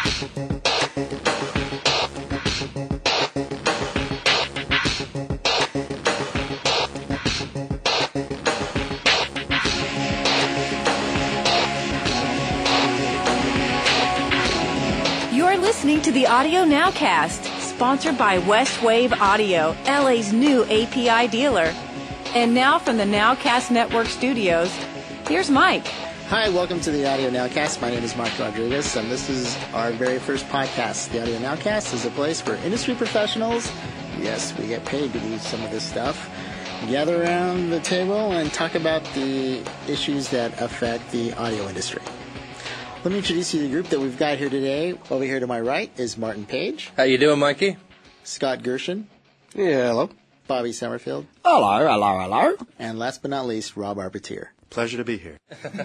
You're listening to the Audio Nowcast, sponsored by Westwave Audio, LA's new API dealer. And now from the Nowcast Network studios, here's Mike. Hi, welcome to the Audio Nowcast. My name is Mark Rodriguez, and this is our very first podcast. The Audio Nowcast is a place for industry professionals. Yes, we get paid to do some of this stuff. Gather around the table and talk about the issues that affect the audio industry. Let me introduce you to the group that we've got here today. Over here to my right is Martin Page. How you doing, Mikey? Scott Gershon. Yeah, hello. Bobby Summerfield. Hello. And last but not least, Rob Arbitier. Pleasure to be here.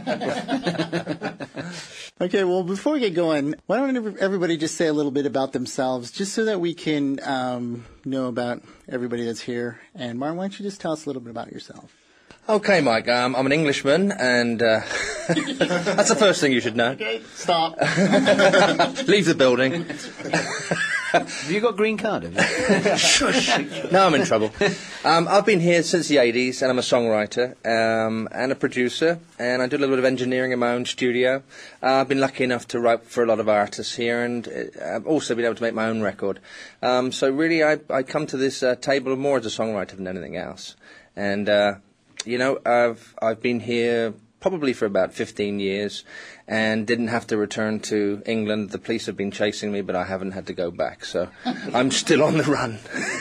Okay, well, before we get going, why don't everybody just say a little bit about themselves, just so that we can know about everybody that's here. And Martin, why don't you just tell us a little bit about yourself? Okay, Mike, I'm an Englishman, and that's the first thing you should know. Okay, stop. Leave the building. Have you got green card? Have you? Shush. Now I'm in trouble. I've been here since the 80s, and I'm a songwriter and a producer, and I do a little bit of engineering in my own studio. I've been lucky enough to write for a lot of artists here, and I've also been able to make my own record. So really, I come to this table more as a songwriter than anything else. And I've been here probably for about 15 years and didn't have to return to England. The police have been chasing me, but I haven't had to go back, so I'm still on the run.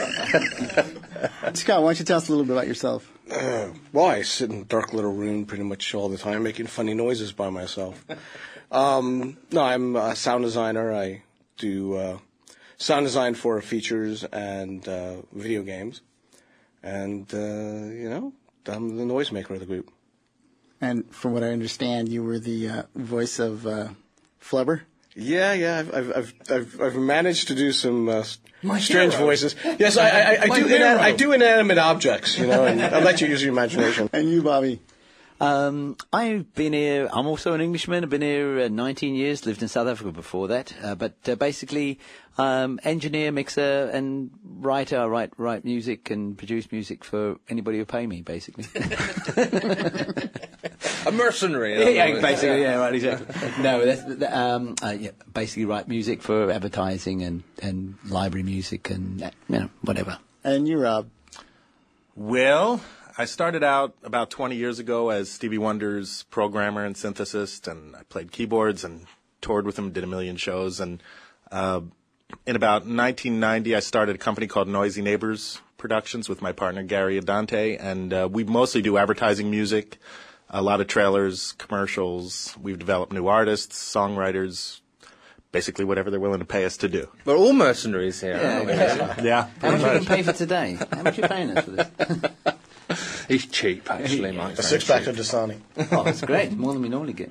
Scott, why don't you tell us a little bit about yourself? I sit in a dark little room pretty much all the time making funny noises by myself. I'm a sound designer. I do sound design for features and video games. And, I'm the noisemaker of the group. And from what I understand, you were the voice of Flubber? Yeah. I've managed to do some strange voices. Yes, I do inanimate objects, and I'll let you use your imagination. And you, Bobby? I've been here. I'm also an Englishman. I've been here 19 years. Lived in South Africa before that. But basically, engineer, mixer, and writer. I write music and produce music for anybody who pay me, basically. A mercenary. Yeah, basically. Yeah, right. Exactly. No, basically write music for advertising and library music and whatever. And you, Rob? Well, I started out about 20 years ago as Stevie Wonder's programmer and synthesist, and I played keyboards and toured with him, did a million shows. And in about 1990, I started a company called Noisy Neighbors Productions with my partner Gary Adante, and we mostly do advertising music, a lot of trailers, commercials. We've developed new artists, songwriters, basically whatever they're willing to pay us to do. We're all mercenaries here. Yeah. How much you can pay for today? How much are you paying us for this? He's cheap, actually, Mike. A six-pack of Dasani. Oh, that's great. More than we normally get.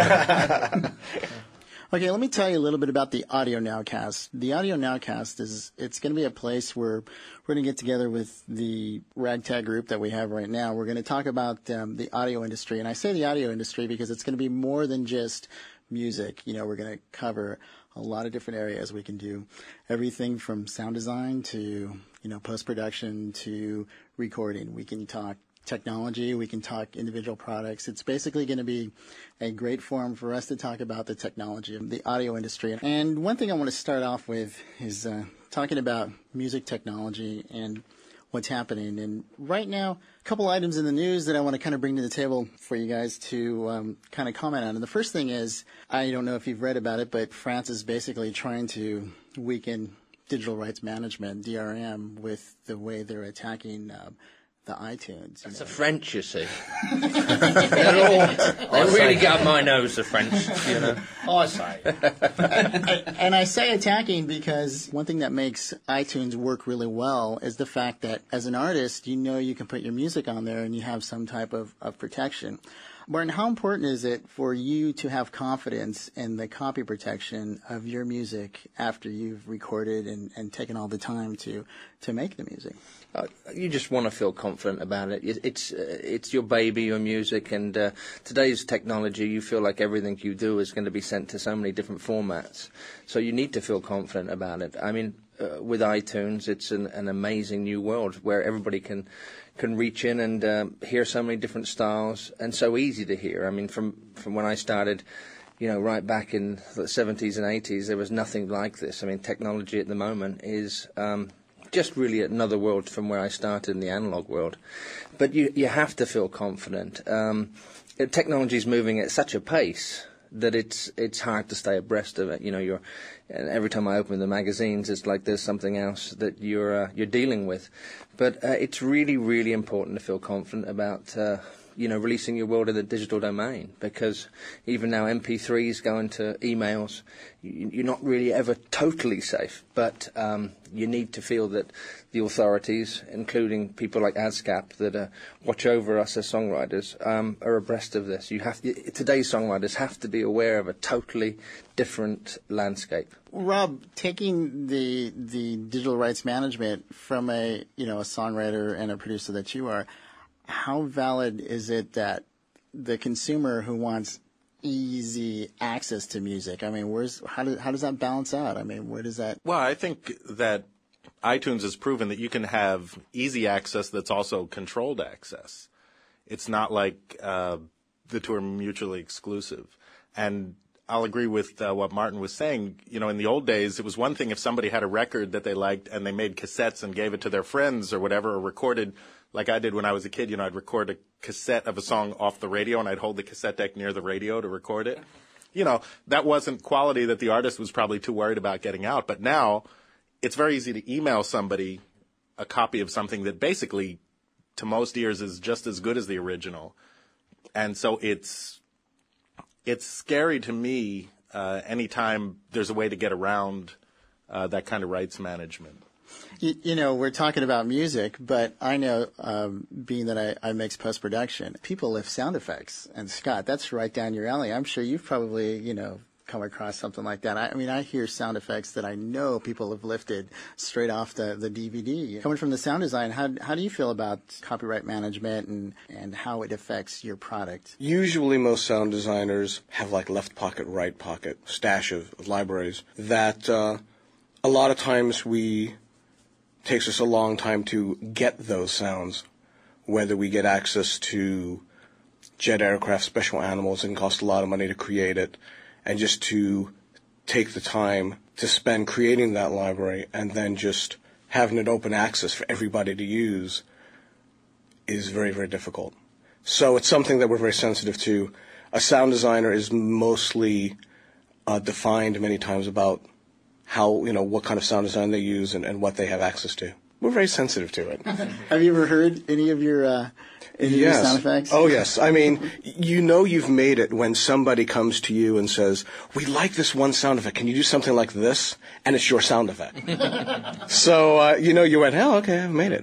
Okay, let me tell you a little bit about the Audio Nowcast. The Audio Nowcast it's going to be a place where we're going to get together with the ragtag group that we have right now. We're going to talk about the audio industry. And I say the audio industry because it's going to be more than just music. We're going to cover a lot of different areas. We can do everything from sound design to, post-production to recording. We can talk technology. We can talk individual products. It's basically going to be a great forum for us to talk about the technology of the audio industry. And one thing I want to start off with is talking about music technology and what's happening. And right now, a couple items in the news that I want to kind of bring to the table for you guys to kind of comment on. And the first thing is, I don't know if you've read about it, but France is basically trying to weaken digital rights management, DRM, with the way they're attacking the iTunes. That's the French, you see. They really got my nose, the French, I say. And I say attacking because one thing that makes iTunes work really well is the fact that as an artist, you can put your music on there and you have some type of protection. Martin, how important is it for you to have confidence in the copy protection of your music after you've recorded and taken all the time to make the music? You just want to feel confident about it. It's your baby, your music, and today's technology, you feel like everything you do is going to be sent to so many different formats. So you need to feel confident about it. I mean, with iTunes, it's an amazing new world where everybody can reach in and hear so many different styles, and so easy to hear. I mean, from when I started, right back in the 70s and 80s, there was nothing like this. I mean, technology at the moment is just really another world from where I started in the analog world. But you have to feel confident. Technology is moving at such a pace that it's hard to stay abreast of it. And every time I open the magazines, it's like there's something else that you're dealing with. But it's really, really important to feel confident about releasing your world in the digital domain, because even now MP3s go into emails. You're not really ever totally safe, but you need to feel that the authorities, including people like ASCAP that watch over us as songwriters, are abreast of this. Today's songwriters have to be aware of a totally different landscape. Rob, taking the digital rights management from a songwriter and a producer that you are, how valid is it that the consumer who wants easy access to music, I mean, how does that balance out? I mean, where does that? Well, I think that iTunes has proven that you can have easy access that's also controlled access. It's not like the two are mutually exclusive. And I'll agree with what Martin was saying. In the old days, it was one thing if somebody had a record that they liked and they made cassettes and gave it to their friends or whatever, or recorded, like I did when I was a kid. I'd record a cassette of a song off the radio and I'd hold the cassette deck near the radio to record it. That wasn't quality that the artist was probably too worried about getting out. But now it's very easy to email somebody a copy of something that basically, to most ears, is just as good as the original. And so it's scary to me anytime there's a way to get around that kind of rights management. We're talking about music, but I know, being that I mix post-production, people lift sound effects. And Scott, that's right down your alley. I'm sure you've probably, come across something like that. I mean, I hear sound effects that I know people have lifted straight off the DVD. Coming from the sound design, how do you feel about copyright management and how it affects your product? Usually most sound designers have like left pocket, right pocket, stash of libraries that a lot of times takes us a long time to get those sounds, whether we get access to jet aircraft, special animals, it can cost a lot of money to create it, and just to take the time to spend creating that library and then just having it open access for everybody to use is very, very difficult. So it's something that we're very sensitive to. A sound designer is mostly defined many times about how, what kind of sound design they use and what they have access to. We're very sensitive to it. Have you ever heard any of your sound effects? Oh, yes. I mean, you've made it when somebody comes to you and says, we like this one sound effect. Can you do something like this? And it's your sound effect. So, you went, oh, okay, I've made it.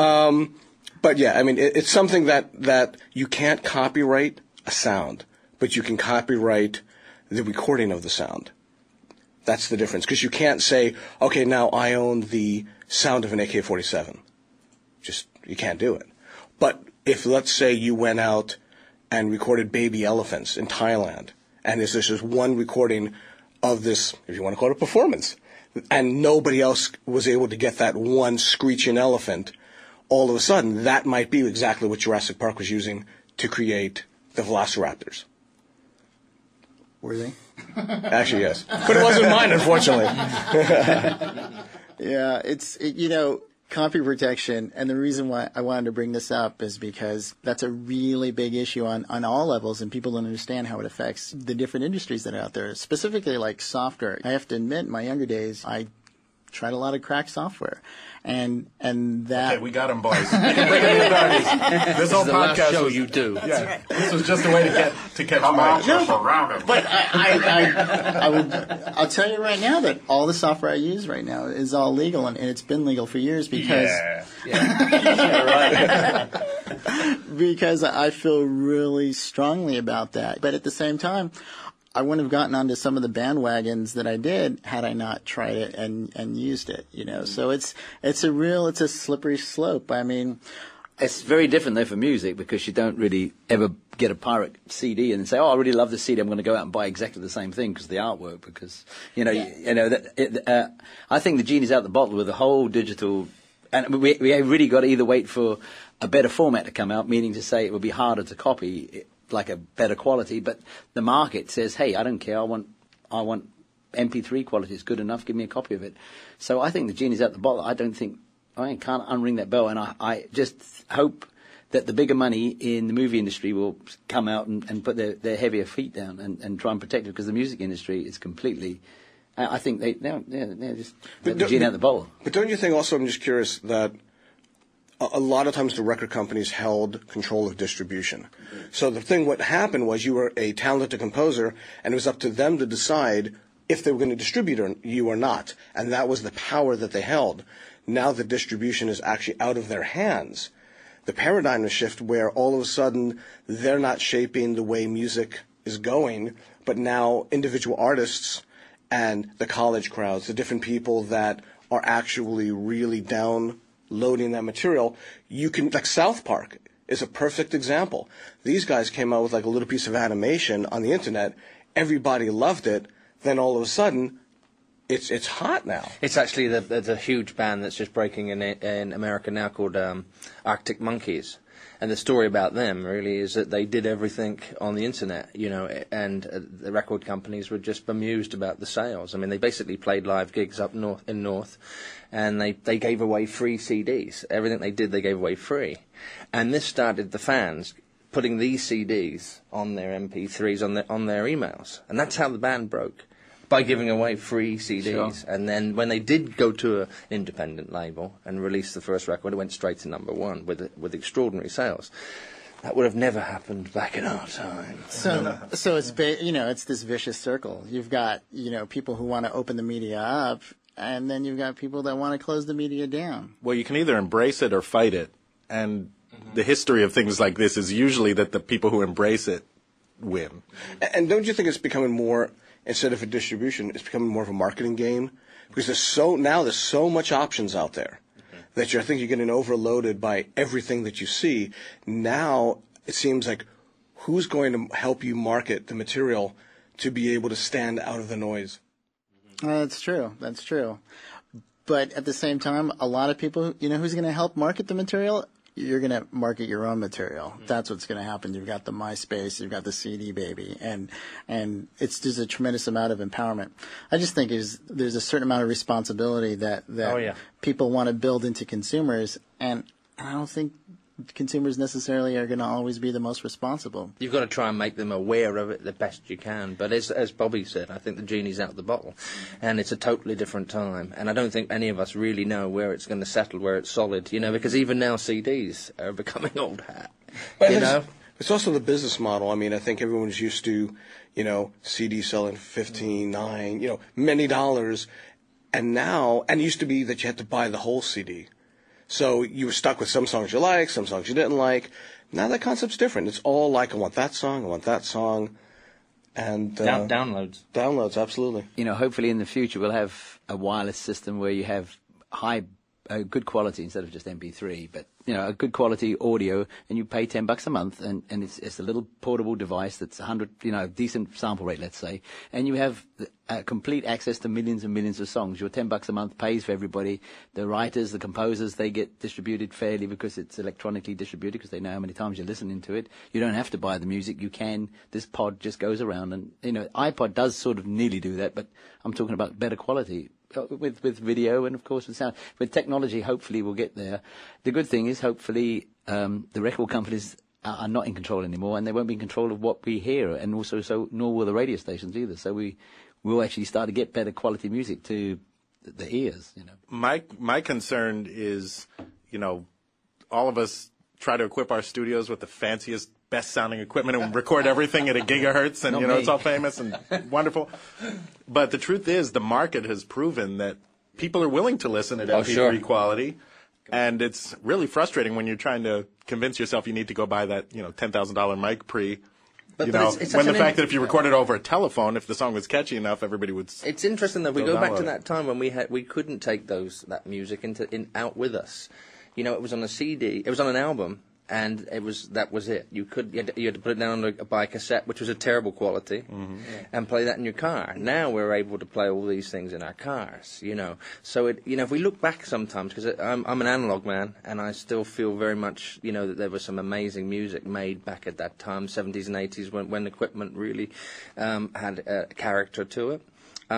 But yeah, I mean, it's something that you can't copyright a sound, but you can copyright the recording of the sound. That's the difference. Because you can't say, okay, now I own the sound of an AK-47. You can't do it. But if, let's say, you went out and recorded baby elephants in Thailand, and there's just one recording of this, if you want to call it a performance, and nobody else was able to get that one screeching elephant, all of a sudden, that might be exactly what Jurassic Park was using to create the velociraptors. Were they? Actually, yes. But it wasn't mine, unfortunately. Yeah, copy protection, and the reason why I wanted to bring this up is because that's a really big issue on all levels, and people don't understand how it affects the different industries that are out there, specifically like software. I have to admit, in my younger days, I tried a lot of cracked software. And that... Okay, we got him, boys. Bring in the authorities. This whole the podcast last show was, you do. Yeah, this was just a way to catch Mike. But I'll tell you right now that all the software I use right now is all legal, and it's been legal for years because because I feel really strongly about that. But at the same time, I wouldn't have gotten onto some of the bandwagons that I did had I not tried it and used it. So it's a slippery slope. I mean, it's very different though for music because you don't really ever get a pirate CD and say, "Oh, I really love this CD. I'm going to go out and buy exactly the same thing because of the artwork." Because I think the genie's out the bottle with the whole digital, and we really got to either wait for a better format to come out, meaning to say it would be harder to copy, like a better quality. But the market says, "Hey, I don't care. I want MP3 quality. It's good enough. Give me a copy of it." So I think the genie's out the bottle. I can't unring that bell, and I just hope that the bigger money in the movie industry will come out and put their heavier feet down and try and protect it, because the music industry is completely... I think they're just the genie out the bottle. But don't you think also, I'm just curious, that a lot of times the record companies held control of distribution. So what happened was you were a talented composer, and it was up to them to decide if they were going to distribute you or not. And that was the power that they held. Now the distribution is actually out of their hands. The paradigm has shifted where all of a sudden they're not shaping the way music is going, but now individual artists and the college crowds, the different people that are actually really downloading that material, like South Park is a perfect example. These guys came out with like a little piece of animation on the internet. Everybody loved it. Then all of a sudden, it's hot now. It's actually there's a huge band that's just breaking in America now called Arctic Monkeys. And the story about them really is that they did everything on the internet, and the record companies were just bemused about the sales. I mean, they basically played live gigs up north, and they gave away free CDs. Everything they did, they gave away free. And this started the fans putting these CDs on their MP3s on their emails. And that's how the band broke, by giving away free CDs. Sure. And then when they did go to an independent label and release the first record, it went straight to #1 with extraordinary sales. That would have never happened back in our time. So it's it's this vicious circle. You've got people who want to open the media up, and then you've got people that want to close the media down. Well, you can either embrace it or fight it, and the history of things like this is usually that the people who embrace it win. And don't you think it's becoming more, instead of a distribution, it's becoming more of a marketing game? Because there's so much options out there that I think you're getting overloaded by everything that you see. Now it seems like who's going to help you market the material to be able to stand out of the noise? That's true. But at the same time, a lot of people, who's going to help market the material? You're going to market your own material. That's what's going to happen. You've got the MySpace, you've got the CD Baby, and it's just a tremendous amount of empowerment. I just think there's a certain amount of responsibility that people want to build into consumers, and I don't think consumers necessarily are going to always be the most responsible. You've got to try and make them aware of it the best you can. But as Bobby said, I think the genie's out of the bottle, and it's a totally different time. And I don't think any of us really know where it's going to settle, where it's solid, because even now CDs are becoming old hat. But it's also the business model. I mean, I think everyone's used to, CD selling $15, many dollars, and it used to be that you had to buy the whole CD. So you were stuck with some songs you like, some songs you didn't like. Now that concept's different. It's all like, I want that song. And downloads. Downloads, absolutely. Hopefully in the future we'll have a wireless system where you have good quality instead of just MP3, but a good quality audio, and you pay $10 a month, and it's a little portable device that's 100, decent sample rate, let's say, and you have complete access to millions and millions of songs. Your $10 a month pays for everybody. The writers, the composers, they get distributed fairly because it's electronically distributed, because they know how many times you're listening to it. You don't have to buy the music. You can. This pod just goes around, and iPod does sort of nearly do that, but I'm talking about better quality. With video and, of course, with sound. With technology, hopefully we'll get there. The good thing is, hopefully, the record companies are not in control anymore, and they won't be in control of what we hear, and also nor will the radio stations either. So we will actually start to get better quality music to the ears, you know. My concern is, all of us try to equip our studios with the fanciest, best sounding equipment and record everything at a gigahertz, and it's all famous and wonderful. But the truth is, the market has proven that people are willing to listen at MP3 quality, and it's really frustrating when you're trying to convince yourself you need to go buy that $10,000 mic pre. But it's when the fact that if you recorded over a telephone, if the song was catchy enough, everybody would. It's interesting that we go back to that time when we couldn't take that music out with us. It was on a CD, it was on an album, and that was it. You had to put it down on a cassette, which was a terrible quality, and play that in your car. Now we're able to play all these things in our cars, So if we look back sometimes, because I'm an analog man, and I still feel very much, that there was some amazing music made back at that time, 70s and 80s, when equipment really had a character to it.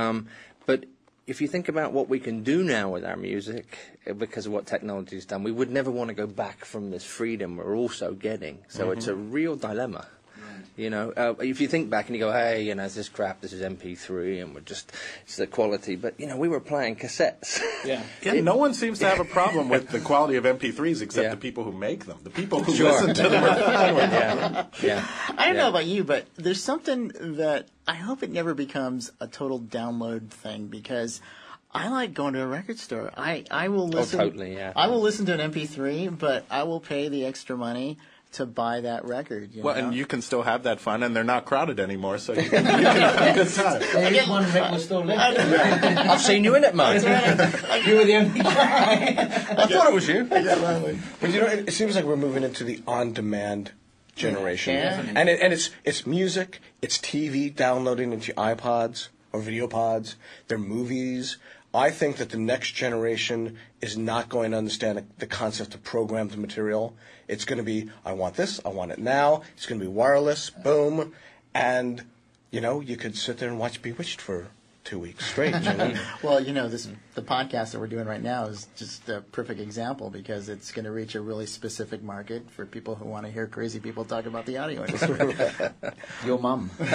But if you think about what we can do now with our music, because of what technology's done, we would never want to go back from this freedom we're also getting. So it's a real dilemma. Right. If you think back and you go, hey, it's this crap, this is MP3, and it's the quality. But, we were playing cassettes. Yeah. No one seems to have a problem with the quality of MP3s except the people who make them. The people who listen to them are fine with them. Yeah. I don't know about you, but there's something that I hope it never becomes a total download thing, because I like going to a record store. I will listen. Oh, totally, yeah. I will listen to an MP3, but I will pay the extra money to buy that record. And you can still have that fun, and they're not crowded anymore, so you can have a good time. There's one record store left. I've seen you in it, Mike. You were the only guy. I thought it was you. But it seems like we're moving into the on-demand generation, and it's music, it's TV downloading into iPods or video pods, they're movies. I think that the next generation is not going to understand the concept of programmed material. It's going to be, I want this, I want it now. It's going to be wireless, boom, and you could sit there and watch Bewitched for 2 weeks straight. Well, the podcast that we're doing right now is just a perfect example, because it's going to reach a really specific market for people who want to hear crazy people talk about the audio industry. Your mum. We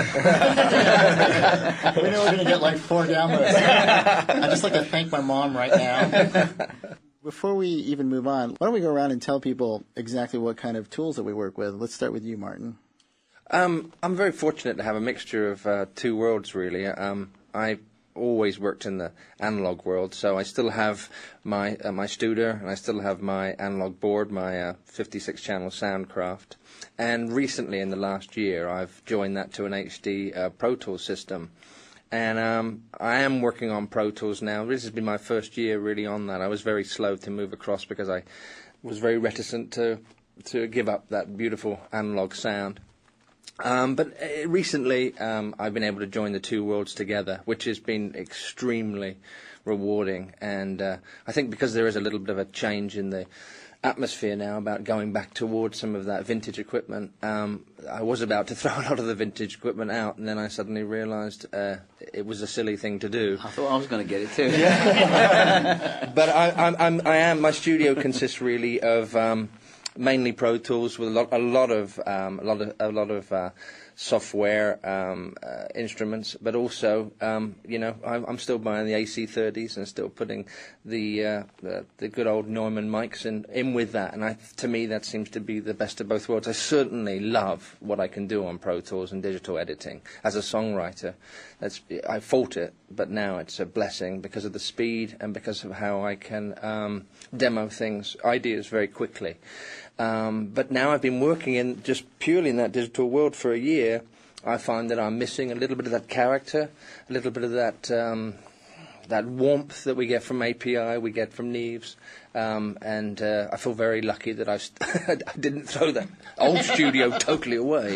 know we're going to get like 4 downloads. I'd just like to thank my mom right now. Before we even move on, why don't we go around and tell people exactly what kind of tools that we work with? Let's start with you, Martin. I'm very fortunate to have a mixture of two worlds, really. I always worked in the analog world, so I still have my Studer, and I still have my analog board, my 56-channel Soundcraft. And recently, in the last year, I've joined that to an HD Pro Tools system. And I am working on Pro Tools now. This has been my first year really on that. I was very slow to move across because I was very reticent to give up that beautiful analog sound. But recently, I've been able to join the two worlds together, which has been extremely rewarding. And I think because there is a little bit of a change in the atmosphere now about going back towards some of that vintage equipment, I was about to throw a lot of the vintage equipment out, and then I suddenly realised it was a silly thing to do. I thought I was going to get it too. But I am. My studio consists really of mainly Pro Tools with a lot of software instruments, but also I'm still buying the AC30s and still putting the good old Neumann mics in with that, and to me that seems to be the best of both worlds. I certainly love what I can do on Pro Tools and digital editing as a songwriter. I fought it, but now it's a blessing because of the speed and because of how I can demo ideas very quickly. But now I've been working in just purely in that digital world for a year. I find that I'm missing a little bit of that character, a little bit of that warmth that we get from API, we get from Neves, and I feel very lucky that I didn't throw that old studio totally away.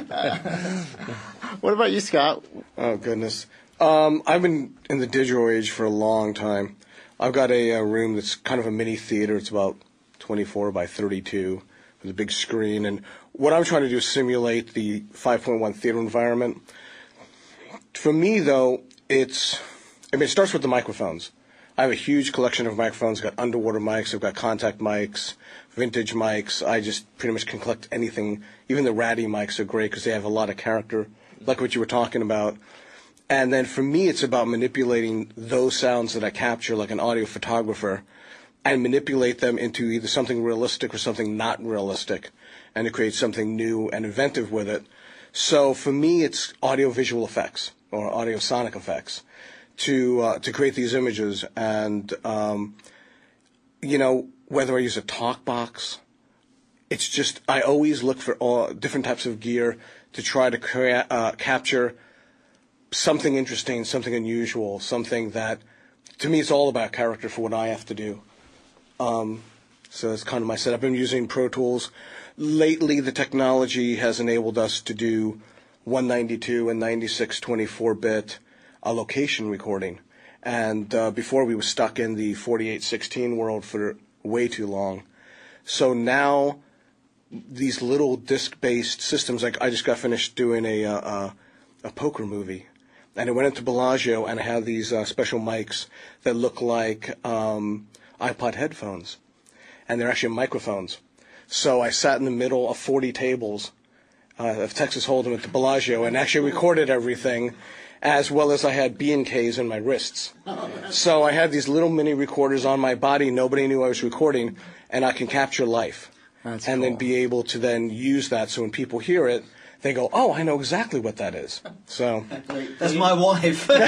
What about you, Scott? Oh, goodness. I've been in the digital age for a long time. I've got a room that's kind of a mini theater. It's about 24 by 32 with a big screen. And what I'm trying to do is simulate the 5.1 theater environment. For me, though, it starts with the microphones. I have a huge collection of microphones. I've got underwater mics. I've got contact mics, vintage mics. I just pretty much can collect anything. Even the ratty mics are great because they have a lot of character, like what you were talking about. And then for me, it's about manipulating those sounds that I capture like an audio photographer and manipulate them into either something realistic or something not realistic, and to create something new and inventive with it. So for me, it's audio-visual effects or audio-sonic effects to create these images. And, whether I use a talk box, it's just I always look for all different types of gear to try to capture something interesting, something unusual, something that, to me, it's all about character for what I have to do. So that's kind of my setup. I've been using Pro Tools. Lately, the technology has enabled us to do 192 and 96 24-bit location recording. And before, we were stuck in the 4816 world for way too long. So now, these little disc-based systems, like I just got finished doing a poker movie. And I went into Bellagio and I have these special mics that look like iPod headphones. And they're actually microphones. So I sat in the middle of 40 tables of Texas Hold'em at the Bellagio and actually recorded everything, as well as I had B&Ks in my wrists. So I had these little mini recorders on my body. Nobody knew I was recording, and I can capture life. That's and cool. then be able to then use that so when people hear it, they go, oh, I know exactly what that is. So That's my wife. They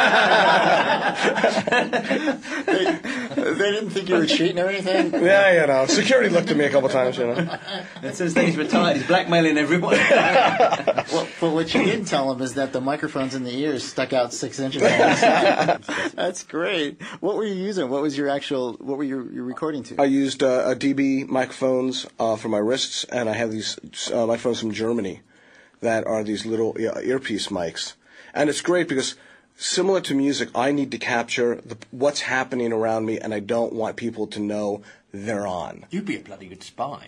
didn't think you were cheating or anything? yeah, security looked at me a couple times, And since then he's retired, he's blackmailing everyone. Well, but what you didn't tell them is that the microphones in the ears stuck out 6 inches. That's great. What were you using? What was your what were you recording to? I used a DB microphones for my wrists, and I have these microphones from Germany that are these little earpiece mics. And it's great because, similar to music, I need to capture what's happening around me, and I don't want people to know they're on. You'd be a bloody good spy.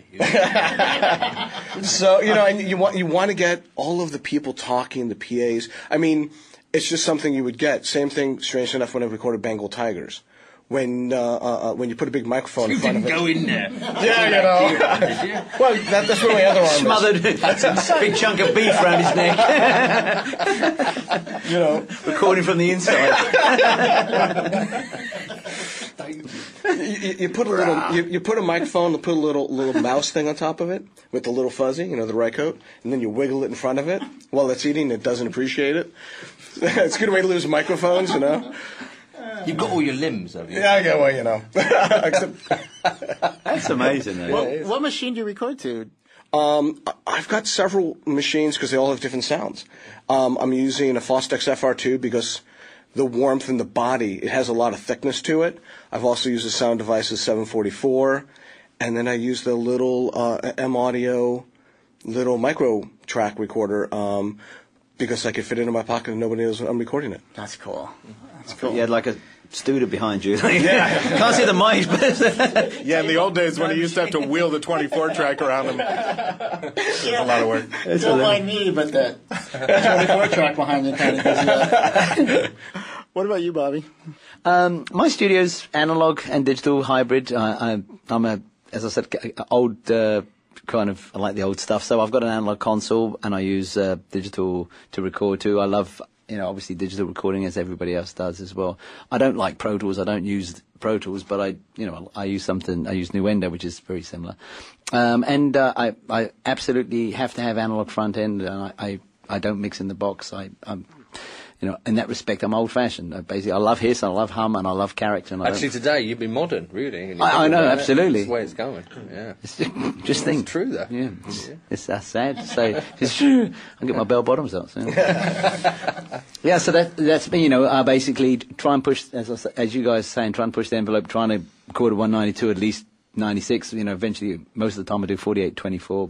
So, and you want to get all of the people talking, the PAs. I mean, it's just something you would get. Same thing, strange enough, when I recorded Bengal Tigers. When you put a big microphone in front of it. You didn't go in there. Yeah, Well, that's where my other arm is. Smothered a big chunk of beef around his neck. Recording from the inside. You put a little, you put a microphone, put a little mouse thing on top of it with the little fuzzy, the Rycote, and then you wiggle it in front of it while it's eating. It doesn't appreciate it. It's a good way to lose microphones, You've got all your limbs, have you? Yeah, well, That's amazing, though. What machine do you record to? I've got several machines because they all have different sounds. I'm using a Fostex FR2 because the warmth in the body, it has a lot of thickness to it. I've also used the Sound Devices 744, and then I use the little M-Audio little micro track recorder because I could fit it in my pocket and nobody knows I'm recording it. That's cool. That's cool. You had like a Studer behind you. Can't see the mic, but Yeah, in the old days when he used to have to wheel the 24 track around him. It was a lot of work. Don't mind me, but that 24 track behind you kind of gives you that. What about you, Bobby? My studio's analog and digital hybrid. I'm as I said, old kind of, I like the old stuff. So I've got an analog console and I use digital to record too. I love, obviously digital recording as everybody else does as well. I don't like Pro Tools. I don't use Pro Tools, but I use Nuendo, which is very similar. And I absolutely have to have analog front end, and I don't mix in the box. I'm in that respect, I'm old-fashioned. Basically, I love hiss, I love hum, and I love character. And Actually, today you'd be modern, really. I know, absolutely. That's the way it's going. Yeah, just think. It's true, though. Yeah, it's sad to say. It's true. I get my bell bottoms out. So. Yeah, so that's me. Basically try and push, as you guys are saying, try and push the envelope. Trying to record a 192, at least 96. Eventually, most of the time I do 48/24.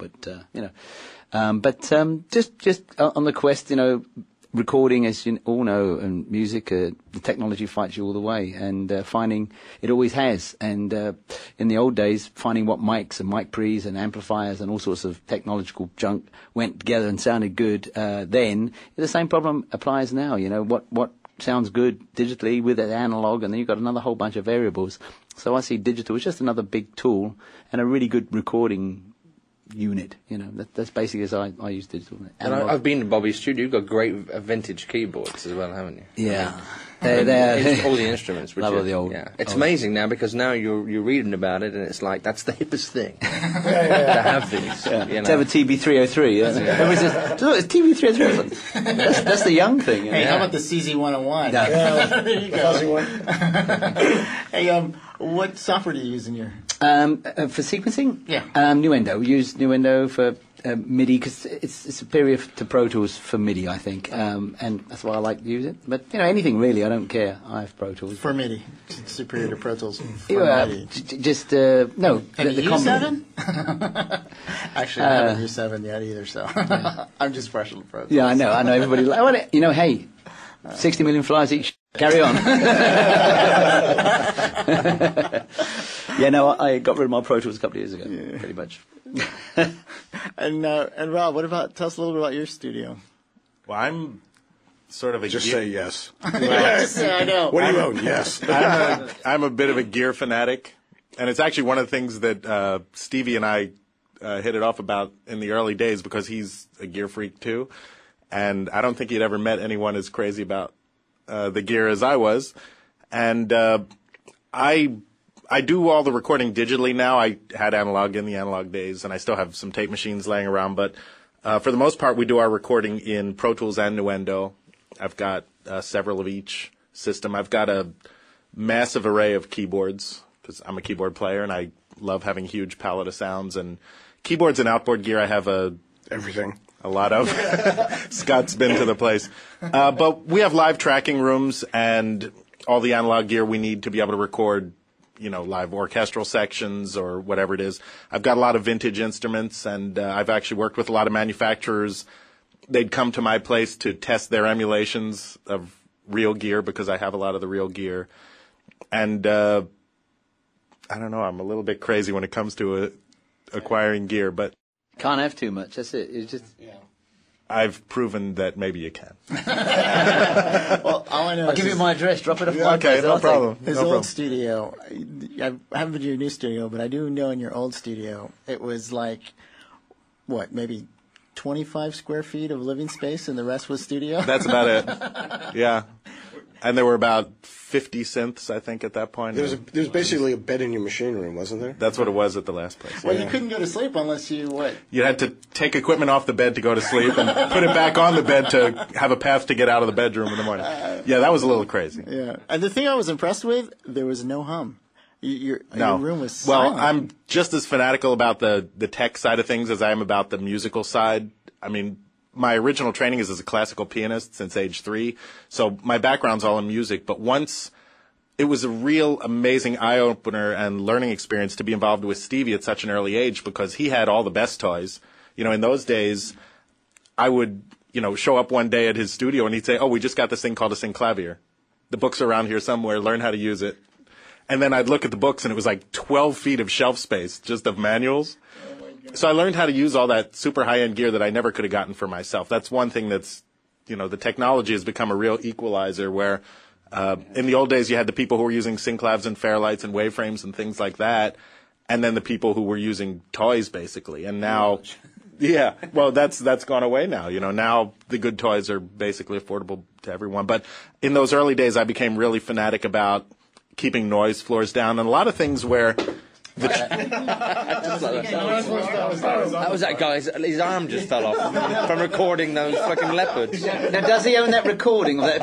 But just on the quest, recording, as you all know, and music, the technology fights you all the way, and finding it always has. And in the old days, finding what mics and mic pre's and amplifiers and all sorts of technological junk went together and sounded good then, the same problem applies now. What sounds good digitally with an analog, and then you've got another whole bunch of variables. So I see digital as just another big tool and a really good recording unit. That's basically as I use digital. And I've been to Bobby's studio. You've got great vintage keyboards as well, haven't you? Yeah. All the instruments. Love all the old. Yeah. It's amazing now because now you're reading about it and it's like that's the hippest thing to have these. To have a TB303. Everybody says, "Look, it's TB303." That's the young thing. Hey, how about the CZ101? There you go. Fuzzy one. Hey, what software do you use in your? For sequencing? Yeah. Nuendo. We use Nuendo for MIDI because it's superior to Pro Tools for MIDI, I think, and that's why I like to use it. But anything really, I don't care. I have Pro Tools For MIDI, superior to Pro Tools. For MIDI. Just no. Have you used 7? Actually, I haven't used 7 yet either, so I'm just fresh on the Pro Tools. Yeah, I know. Everybody hey, 60 million flies each. Carry on. Yeah, no, I got rid of my Pro Tools a couple of years ago, pretty much. And Rob, tell us a little bit about your studio. Well, I'm sort of a Just gear, say yes. Yes, I know. What do you own? Yes. I'm a bit of a gear fanatic, and it's actually one of the things that Stevie and I hit it off about in the early days because he's a gear freak too, and I don't think he'd ever met anyone as crazy about the gear as I was, and I do all the recording digitally now. I had analog in the analog days, and I still have some tape machines laying around. But for the most part, we do our recording in Pro Tools and Nuendo. I've got several of each system. I've got a massive array of keyboards because I'm a keyboard player, and I love having huge palette of sounds. And keyboards and outboard gear, I have Everything. a lot of. Scott's been to the place. But we have live tracking rooms and all the analog gear we need to be able to record live orchestral sections or whatever it is. I've got a lot of vintage instruments, and I've actually worked with a lot of manufacturers. They'd come to my place to test their emulations of real gear because I have a lot of the real gear. And I don't know, I'm a little bit crazy when it comes to acquiring gear, but Can't have too much. That's it. It's just. I've proven that maybe you can. Well, all I know I'll is give you my address. Drop it off my Okay, place. no I'll take it. problem. his No old problem. studio. I haven't been to your new studio, but I do know in your old studio it was like, maybe 25 square feet of living space, and the rest was studio. That's about it. Yeah. And there were about 50 synths, I think, at that point. There was basically a bed in your machine room, wasn't there? That's what it was at the last place. Well, you couldn't go to sleep unless you You had to take equipment off the bed to go to sleep and put it back on the bed to have a path to get out of the bedroom in the morning. Yeah, that was a little crazy. Yeah. And the thing I was impressed with, there was no hum. Your room was Well, silent. I'm just as fanatical about the tech side of things as I am about the musical side. I mean, my original training is as a classical pianist since age 3, so my background's all in music. But once it was a real amazing eye-opener and learning experience to be involved with Stevie at such an early age because he had all the best toys. In those days, I would, show up one day at his studio and he'd say, "Oh, we just got this thing called a synclavier. The book's around here somewhere. Learn how to use it." And then I'd look at the books and it was like 12 feet of shelf space just of manuals. So I learned how to use all that super high-end gear that I never could have gotten for myself. That's one thing that's, the technology has become a real equalizer where in the old days you had the people who were using synclavs and Fairlights and waveframes and things like that, and then the people who were using toys basically. And now, that's gone away now. Now the good toys are basically affordable to everyone. But in those early days I became really fanatic about keeping noise floors down and a lot of things where That was that guy's. His arm just fell off from recording those fucking leopards. Now, does he own that recording of that?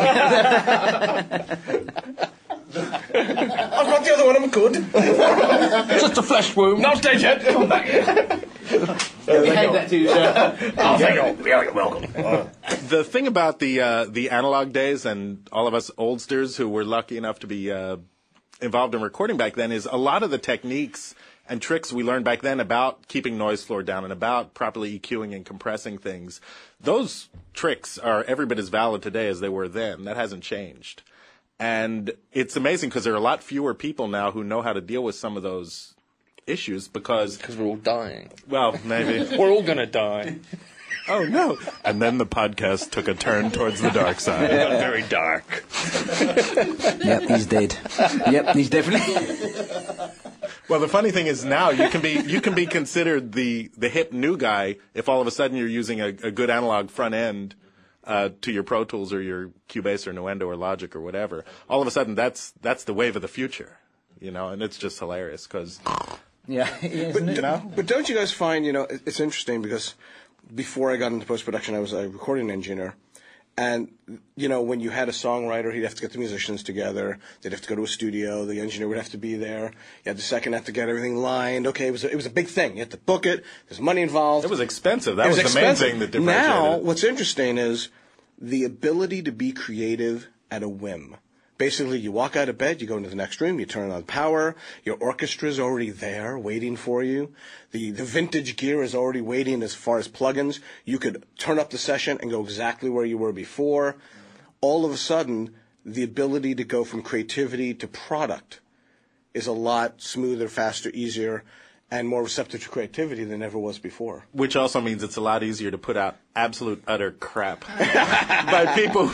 I've got the other one, I'm good. Just a flesh wound. Not dead yet. Come back here. Behave that to you, sir. Oh, thank you. Yeah, you're welcome. The thing about the analog days and all of us oldsters who were lucky enough to be involved in recording back then is a lot of the techniques and tricks we learned back then about keeping noise floor down and about properly EQing and compressing things. Those tricks are every bit as valid today as they were then. That hasn't changed. And it's amazing because there are a lot fewer people now who know how to deal with some of those issues because we're all dying. Well, maybe. We're all going to die. Oh, no. And then the podcast took a turn towards the dark side. It got very dark. Yep, he's dead. Yep, he's definitely. Well, the funny thing is now you can be considered the hip new guy if all of a sudden you're using a good analog front end to your Pro Tools or your Cubase or Nuendo or Logic or whatever. All of a sudden that's the wave of the future, and it's just hilarious because. Yeah, but don't you guys find, it's interesting because before I got into post-production, I was a recording engineer. And, when you had a songwriter, he'd have to get the musicians together. They'd have to go to a studio. The engineer would have to be there. You had the second have to get everything lined. Okay, it was a big thing. You had to book it. There's money involved. It was expensive. That was the main thing that differentiated. Now, what's interesting is the ability to be creative at a whim. Basically, you walk out of bed, you go into the next room, you turn on power, your orchestra's already there waiting for you. The vintage gear is already waiting as far as plugins. You could turn up the session and go exactly where you were before. All of a sudden, the ability to go from creativity to product is a lot smoother, faster, easier, and more receptive to creativity than ever was before. Which also means it's a lot easier to put out absolute utter crap by people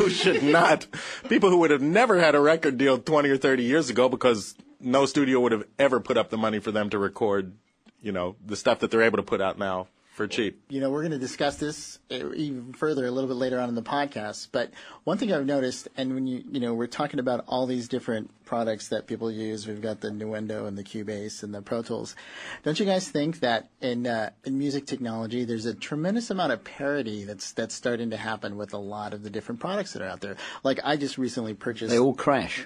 who would have never had a record deal 20 or 30 years ago because no studio would have ever put up the money for them to record, the stuff that they're able to put out now for cheap. We're going to discuss this even further a little bit later on in the podcast. But one thing I've noticed, and when we're talking about all these different products that people use, we've got the Nuendo and the Cubase and the Pro Tools. Don't you guys think that in music technology, there's a tremendous amount of parity that's starting to happen with a lot of the different products that are out there? Like I just recently purchased. They all crash.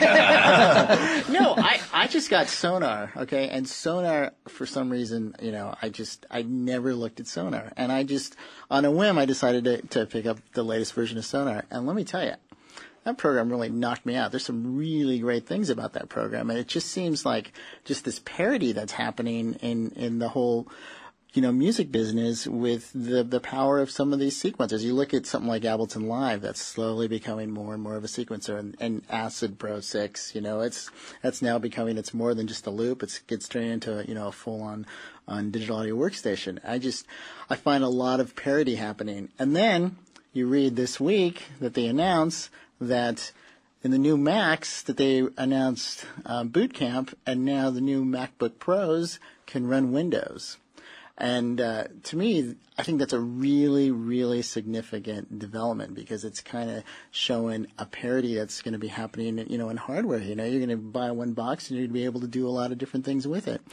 No, I just got Sonar, okay, and Sonar for some reason, I never looked at Sonar, and on a whim, I decided to pick up the latest version of Sonar, and let me tell you, that program really knocked me out. There's some really great things about that program, and it just seems like just this parity that's happening in the whole, music business with the power of some of these sequencers. You look at something like Ableton Live, that's slowly becoming more and more of a sequencer, and Acid Pro 6, that's now becoming, it's more than just a loop. It gets turned into, a full-on digital audio workstation. I find a lot of parity happening. And then you read this week that they announce that in the new Macs that they announced Boot Camp, and now the new MacBook Pros can run Windows. And to me, I think that's a really, really significant development because it's kind of showing a parity that's going to be happening, in hardware. You're going to buy one box and you're going to be able to do a lot of different things with it.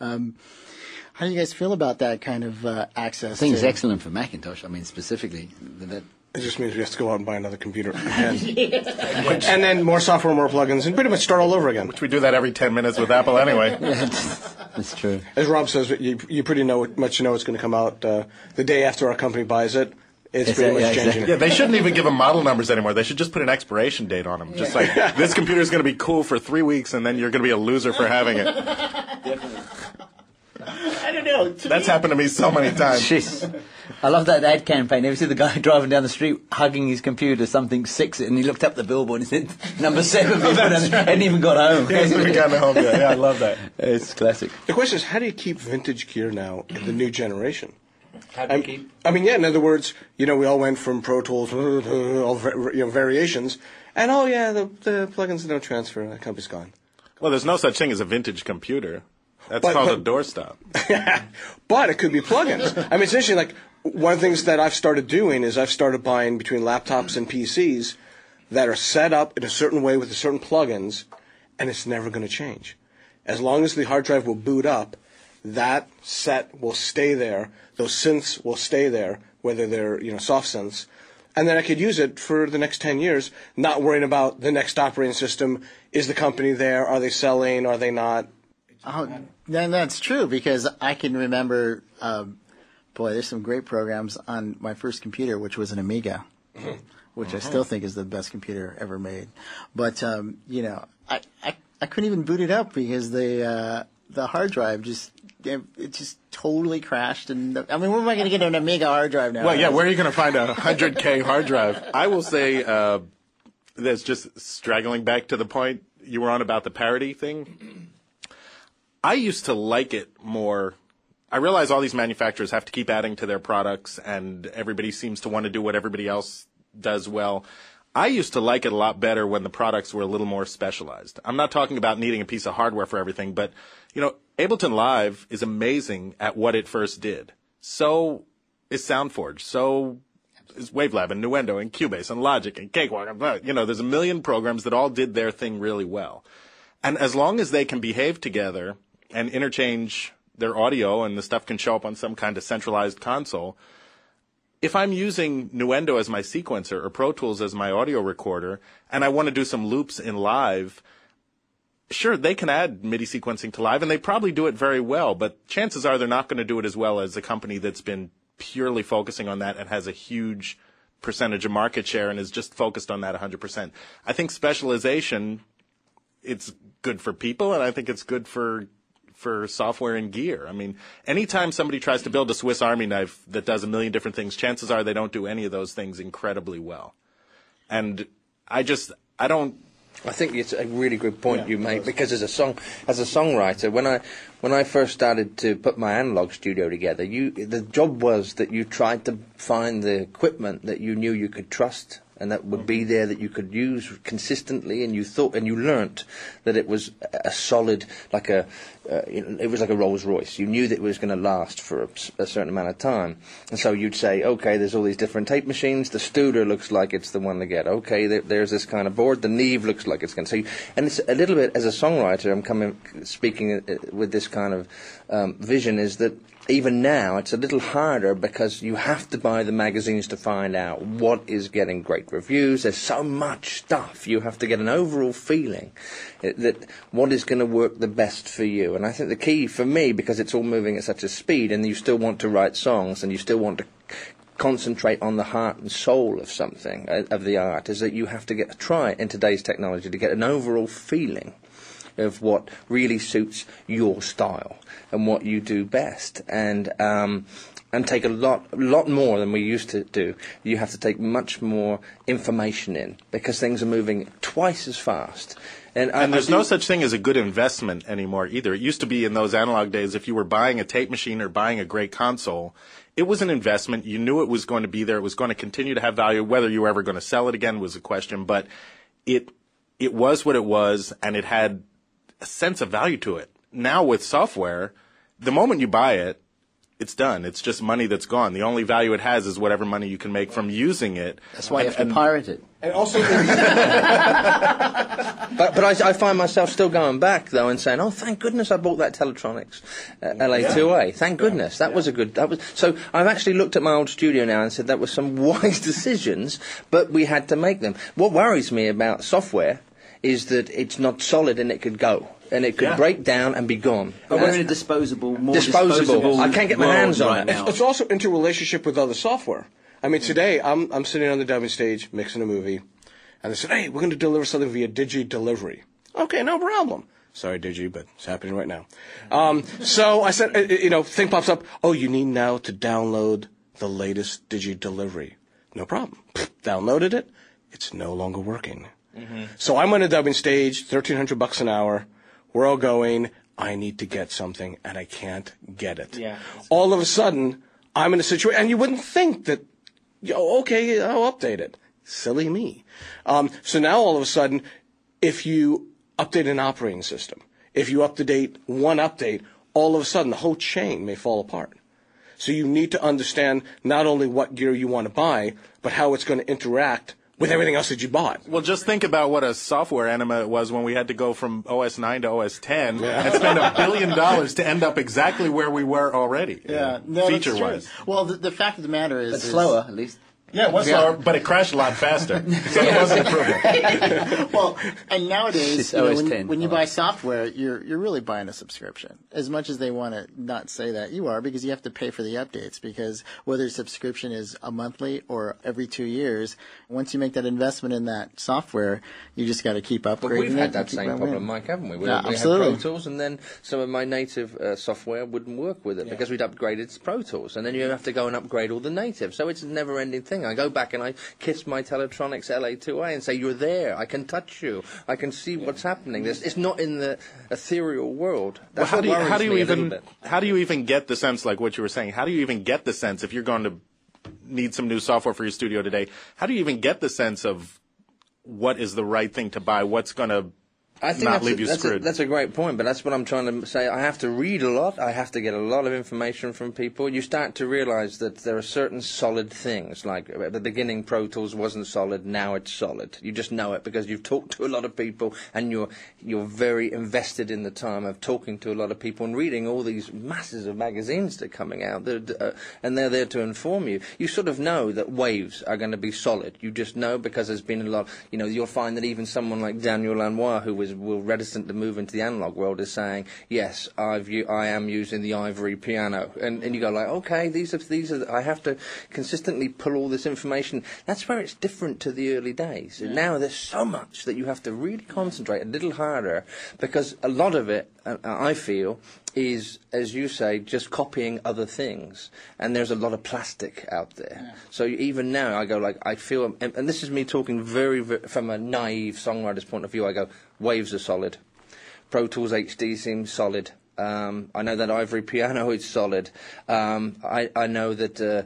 How do you guys feel about that kind of access? I think it's excellent for Macintosh. Specifically. It just means we have to go out and buy another computer. And then more software, more plugins, and pretty much start all over again. Which we do that every 10 minutes with Apple anyway. That's true. As Rob says, you pretty much know it's going to come out the day after our company buys it. It's pretty much changing. Exactly. Yeah, they shouldn't even give them model numbers anymore. They should just put an expiration date on them. Just like, this computer is going to be cool for 3 weeks, and then you're going to be a loser for having it. Definitely. I don't know. That's happened to me so many times. Jeez. I love that ad campaign. Ever see the guy driving down the street hugging his computer, something 6, and he looked up the billboard and said, number 7, hadn't even got home. He hasn't even gotten home yet. Yeah, I love that. It's classic. The question is, how do you keep vintage gear now in the new generation? How do you keep? In other words, we all went from Pro Tools, all variations, and the plugins don't transfer, that company's gone. Well, there's no such thing as a vintage computer. That's called a doorstop. But it could be plugins. It's interesting, like, one of the things that I've started doing is I've started buying between laptops and PCs that are set up in a certain way with certain plugins, and it's never going to change. As long as the hard drive will boot up, that set will stay there. Those synths will stay there, whether they're, soft synths. And then I could use it for the next 10 years, not worrying about the next operating system. Is the company there? Are they selling? Are they not? Oh, then that's true because I can remember, there's some great programs on my first computer, which was an Amiga, which I still think is the best computer ever made. But I couldn't even boot it up because the hard drive just totally crashed. And where am I going to get an Amiga hard drive now? Well, yeah, where are you going to find a 100K hard drive? I will say that's just straggling back to the point you were on about the parity thing. I used to like it more. I realize all these manufacturers have to keep adding to their products, and everybody seems to want to do what everybody else does well. I used to like it a lot better when the products were a little more specialized. I'm not talking about needing a piece of hardware for everything, but, Ableton Live is amazing at what it first did. So is SoundForge. So is Wavelab and Nuendo and Cubase and Logic and Cakewalk. There's a million programs that all did their thing really well. And as long as they can behave together and interchange their audio and the stuff can show up on some kind of centralized console, if I'm using Nuendo as my sequencer or Pro Tools as my audio recorder and I want to do some loops in Live, sure, they can add MIDI sequencing to Live, and they probably do it very well, but chances are they're not going to do it as well as a company that's been purely focusing on that and has a huge percentage of market share and is just focused on that 100%. I think specialization, it's good for people, and I think it's good for software and gear. I mean, anytime somebody tries to build a Swiss Army knife that does a million different things, chances are they don't do any of those things incredibly well. And I think it's a really good point you make, because as a songwriter, when I first started to put my analog studio together, the job was that you tried to find the equipment that you knew you could trust and that would be there, that you could use consistently, and you learnt that it was a solid, it was like a Rolls Royce. You knew that it was going to last for a certain amount of time, and so you'd say, okay, there's all these different tape machines. The Studer looks like it's the one to get. Okay, there's this kind of board. The Neve looks like it's going to. And it's a little bit, as a songwriter, I'm speaking with this kind of vision, is that even now it's a little harder because you have to buy the magazines to find out what is getting great reviews. There's so much stuff. You have to get an overall feeling that what is going to work the best for you. And I think the key for me, because it's all moving at such a speed and you still want to write songs and you still want to concentrate on the heart and soul of something, of the art, is that you have to try in today's technology to get an overall feeling of what really suits your style and what you do best, and take a lot more than we used to do. You have to take much more information in because things are moving twice as fast. And there's no such thing as a good investment anymore either. It used to be in those analog days, if you were buying a tape machine or buying a great console, it was an investment. You knew it was going to be there. It was going to continue to have value. Whether you were ever going to sell it again was a question, but it was what it was, and it had a sense of value to it. Now with software, the moment you buy it, it's done. It's just money that's gone. The only value it has is whatever money you can make from using it. That's why you have to pirate it. And also, but I find myself still going back though and saying, "Oh, thank goodness I bought that Teletronics LA2A. Thank goodness that was a good. So I've actually looked at my old studio now and said that was some wise decisions, but we had to make them. What worries me about software is that it's not solid and it could go. And it could break down and be gone. But we're in a disposable. I can't get my hands on it. It's also interrelationship with other software. I mean, today I'm sitting on the dubbing stage mixing a movie, and they said, "Hey, we're going to deliver something via Digi Delivery." Okay, no problem. Sorry, Digi, but it's happening right now. So I said, thing pops up. Oh, you need now to download the latest Digi Delivery. No problem. Downloaded it. It's no longer working. Mm-hmm. So I'm on a dubbing stage, $1,300 an hour. We're all going, I need to get something, and I can't get it. Yeah. All of a sudden, I'm in a situation, and you wouldn't think that, okay, I'll update it. Silly me. So now all of a sudden, if you update an operating system, if you update one update, all of a sudden the whole chain may fall apart. So you need to understand not only what gear you want to buy, but how it's going to interact with everything else that you bought. Well, just think about what a software enema it was when we had to go from OS 9 to OS 10 and spend $1 billion to end up exactly where we were already. Yeah, no, feature-wise. Well, the fact of the matter is... It's slower, at least. Yeah, it was slower, but it crashed a lot faster. So it was improving. Well, and nowadays, when you right. buy software, you're really buying a subscription. As much as they want to not say that, you are, because you have to pay for the updates. Because whether subscription is a monthly or every 2 years, once you make that investment in that software, you just got to keep upgrading. But we've had that same problem, Mike, haven't we? We had absolutely. Pro Tools, and then some of my native software wouldn't work with it because we'd upgraded to Pro Tools, and then you have to go and upgrade all the native. So it's a never-ending thing. I go back and I kiss my Teletronics LA2A and say, "You're there. I can touch you. I can see what's happening." It's not in the ethereal world. That's how do you even get the sense, like what you were saying? How do you even get the sense if you're going to need some new software for your studio today? How do you even get the sense of what is the right thing to buy, what's going to I think not leave you screwed. That's a great point, but that's what I'm trying to say. I have to read a lot. I have to get a lot of information from people. You start to realize that there are certain solid things, like at the beginning Pro Tools wasn't solid, now it's solid. You just know it because you've talked to a lot of people and you're very invested in the time of talking to a lot of people and reading all these masses of magazines that are coming out, and they're there to inform you. You sort of know that waves are going to be solid. You just know because there's been a lot, you'll find that even someone like Daniel Lanois, who was reticent to move into the analog world, is saying, yes, I am using the ivory piano, and you go like, okay, these are I have to consistently pull all this information. That's where it's different to the early days. And now there's so much that you have to really concentrate a little harder, because a lot of it, I feel, is, as you say, just copying other things, and there's a lot of plastic out there. Yeah. So even now, I go like, I feel, and this is me talking very, very from a naive songwriter's point of view. I go, waves are solid. Pro Tools HD seems solid. I know that ivory piano is solid. I know that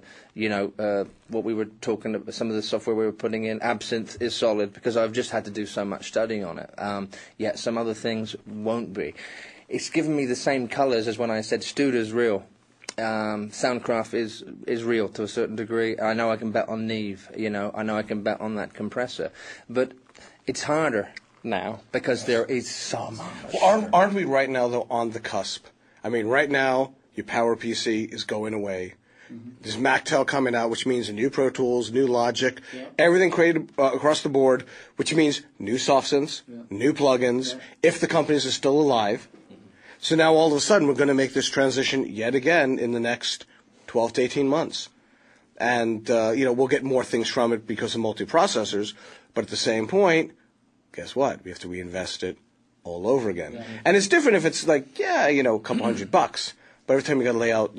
what we were talking about, some of the software we were putting in, Absinthe is solid, because I've just had to do so much studying on it. Yet some other things won't be. It's given me the same colours as when I said Studer's real. Soundcraft is real to a certain degree. I know I can bet on Neve, I know I can bet on that compressor. But it's harder now because there is so much. Well, aren't we right now, though, on the cusp? I mean, right now, your PowerPC is going away. Mm-hmm. There's Mactel coming out, which means new Pro Tools, new Logic, everything created across the board, which means new soft synths, new plugins, if the companies are still alive. So now all of a sudden we're going to make this transition yet again in the next 12 to 18 months. And, we'll get more things from it because of multiprocessors. But at the same point, guess what? We have to reinvest it all over again. Yeah. And it's different if it's like, a couple $100. But every time you got to lay out,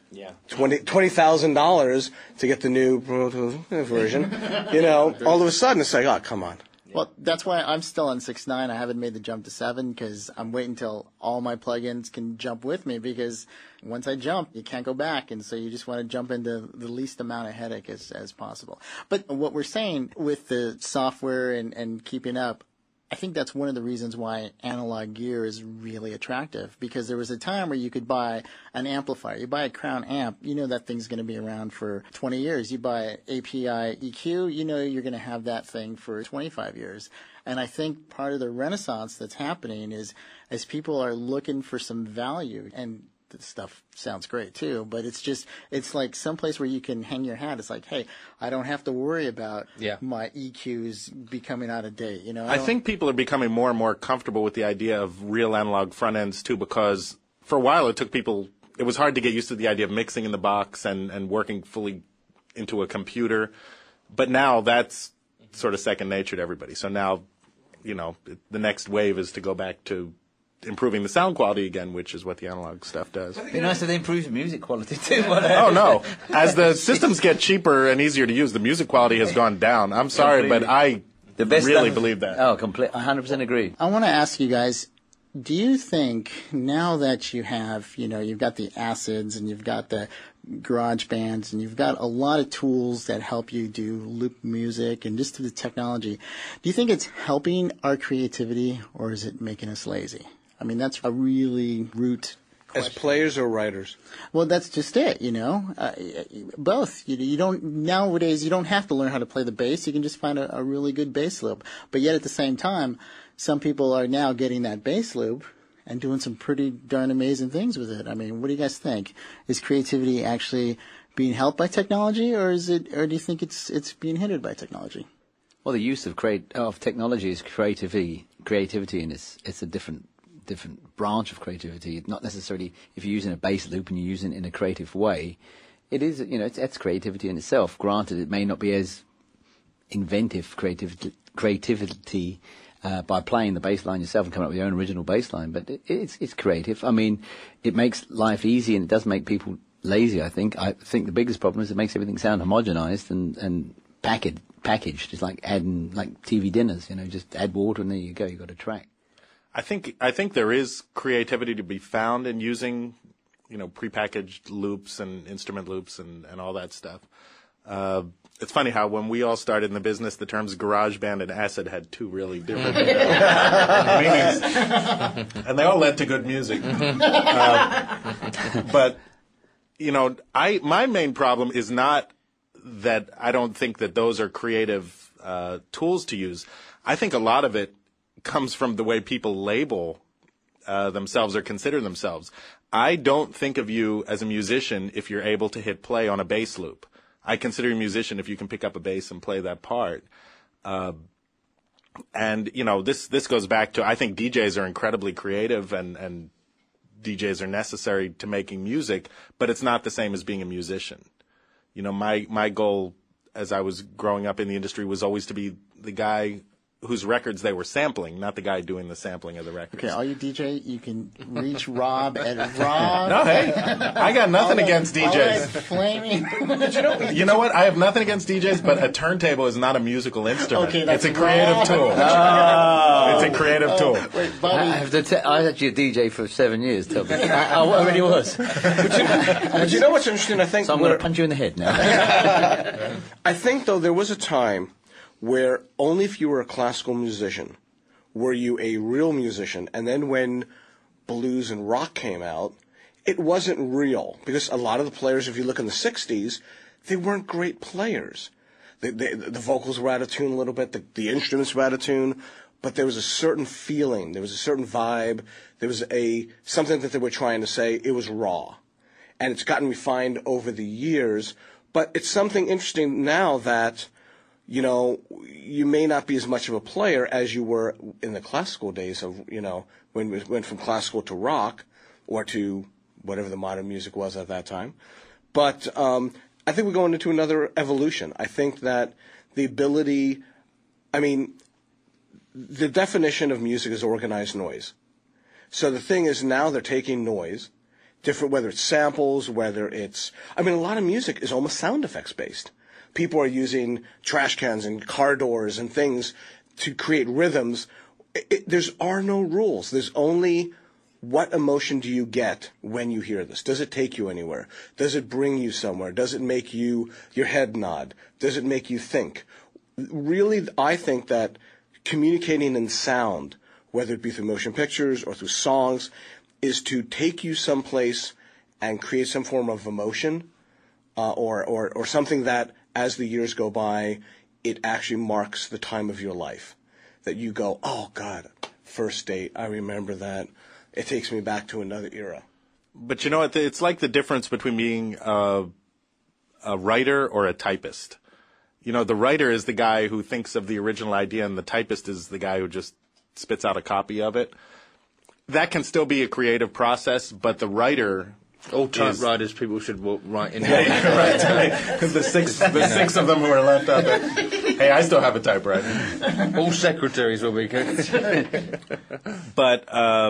$20,000 to get the new version, all of a sudden it's like, oh, come on. Well, that's why I'm still on 6.9. I haven't made the jump to 7 because I'm waiting until all my plugins can jump with me, because once I jump, you can't go back. And so you just want to jump into the least amount of headache as possible. But what we're saying with the software and keeping up, I think that's one of the reasons why analog gear is really attractive, because there was a time where you could buy an amplifier. You buy a Crown amp, that thing's going to be around for 20 years. You buy API EQ, you're going to have that thing for 25 years. And I think part of the renaissance that's happening is as people are looking for some value, and this stuff sounds great too, but it's like someplace where you can hang your hat. It's like, hey, I don't have to worry about my EQs becoming out of date. I think people are becoming more and more comfortable with the idea of real analog front ends too, because for a while it was hard to get used to the idea of mixing in the box and working fully into a computer. But now that's sort of second nature to everybody. So now, the next wave is to go back to improving the sound quality again, which is what the analog stuff does. It'd be nice if they improved the music quality too. Oh, no. As the systems get cheaper and easier to use, the music quality has gone down. I'm sorry, but I really believe that. Oh, I 100% agree. I want to ask you guys, do you think now that you have, you've got the acids and you've got the garage bands and you've got a lot of tools that help you do loop music and just the technology, do you think it's helping our creativity or is it making us lazy? I mean, that's a really root question. As players or writers? Well, that's just it, both. Nowadays, you don't have to learn how to play the bass. You can just find a really good bass loop. But yet at the same time, some people are now getting that bass loop and doing some pretty darn amazing things with it. I mean, what do you guys think? Is creativity actually being helped by technology, or do you think it's being hindered by technology? Well, the use of technology is creativity, and it's a different branch of creativity. Not necessarily if you're using a bass loop and you're using it in a creative way. It is, it's creativity in itself. Granted, it may not be as inventive creativity by playing the bass line yourself and coming up with your own original bass line, but it's creative. I mean, it makes life easy and it does make people lazy, I think. I think the biggest problem is it makes everything sound homogenized and packaged. It's like adding TV dinners, just add water and there you go, you've got a track. I think there is creativity to be found in using, prepackaged loops and instrument loops and all that stuff. it's funny how when we all started in the business, the terms garage band and acid had two really different meanings. And they all led to good music. But, you know, my main problem is not that I don't think that those are creative tools to use. I think a lot of it comes from the way people label themselves or consider themselves. I don't think of you as a musician if you're able to hit play on a bass loop. I consider you a musician if you can pick up a bass and play that part. And, you know, this goes back to, I think DJs are incredibly creative and DJs are necessary to making music, but it's not the same as being a musician. You know, my goal as I was growing up in the industry was always to be the guy whose records they were sampling, not the guy doing the sampling of the records. Okay, all you DJ, you can reach Rob at Rob. No, hey, I got nothing against DJs. Flaming. You know what? I have nothing against DJs, but a turntable is not a musical instrument. Okay, that's it's a creative tool. It's a creative tool. Wait, Bobby. I was actually a DJ for 7 years. Tell me. I really was. But you know what's interesting? I think So I'm going to punch you in the head now. I think, though, there was a time where only if you were a classical musician were you a real musician. And then when blues and rock came out, it wasn't real. Because a lot of the players, if you look in the 60s, they weren't great players. The vocals were out of tune a little bit, the instruments were out of tune, but there was a certain feeling, there was a certain vibe, there was something that they were trying to say. It was raw. And it's gotten refined over the years, but it's something interesting now that, you know, you may not be as much of a player as you were in the classical days of, you know, when we went from classical to rock or to whatever the modern music was at that time. But I think we're going into another evolution. I think that the ability, I mean, the definition of music is organized noise. So the thing is now they're taking noise, different, whether it's samples, whether it's, I mean, a lot of music is almost sound effects based. People are using trash cans and car doors and things to create rhythms. There's no rules. There's only what emotion do you get when you hear this? Does it take you anywhere? Does it bring you somewhere? Does it make your head nod? Does it make you think? Really, I think that communicating in sound, whether it be through motion pictures or through songs, is to take you someplace and create some form of emotion or something that, as the years go by, it actually marks the time of your life. That you go, oh, God, first date, I remember that. It takes me back to another era. But you know what? It's like the difference between being a writer or a typist. You know, the writer is the guy who thinks of the original idea, and the typist is the guy who just spits out a copy of it. That can still be a creative process, but the writer... All typewriters, people should write in. Because the six of them who are left out there. Hey, I still have a typewriter. All secretaries will be good. But,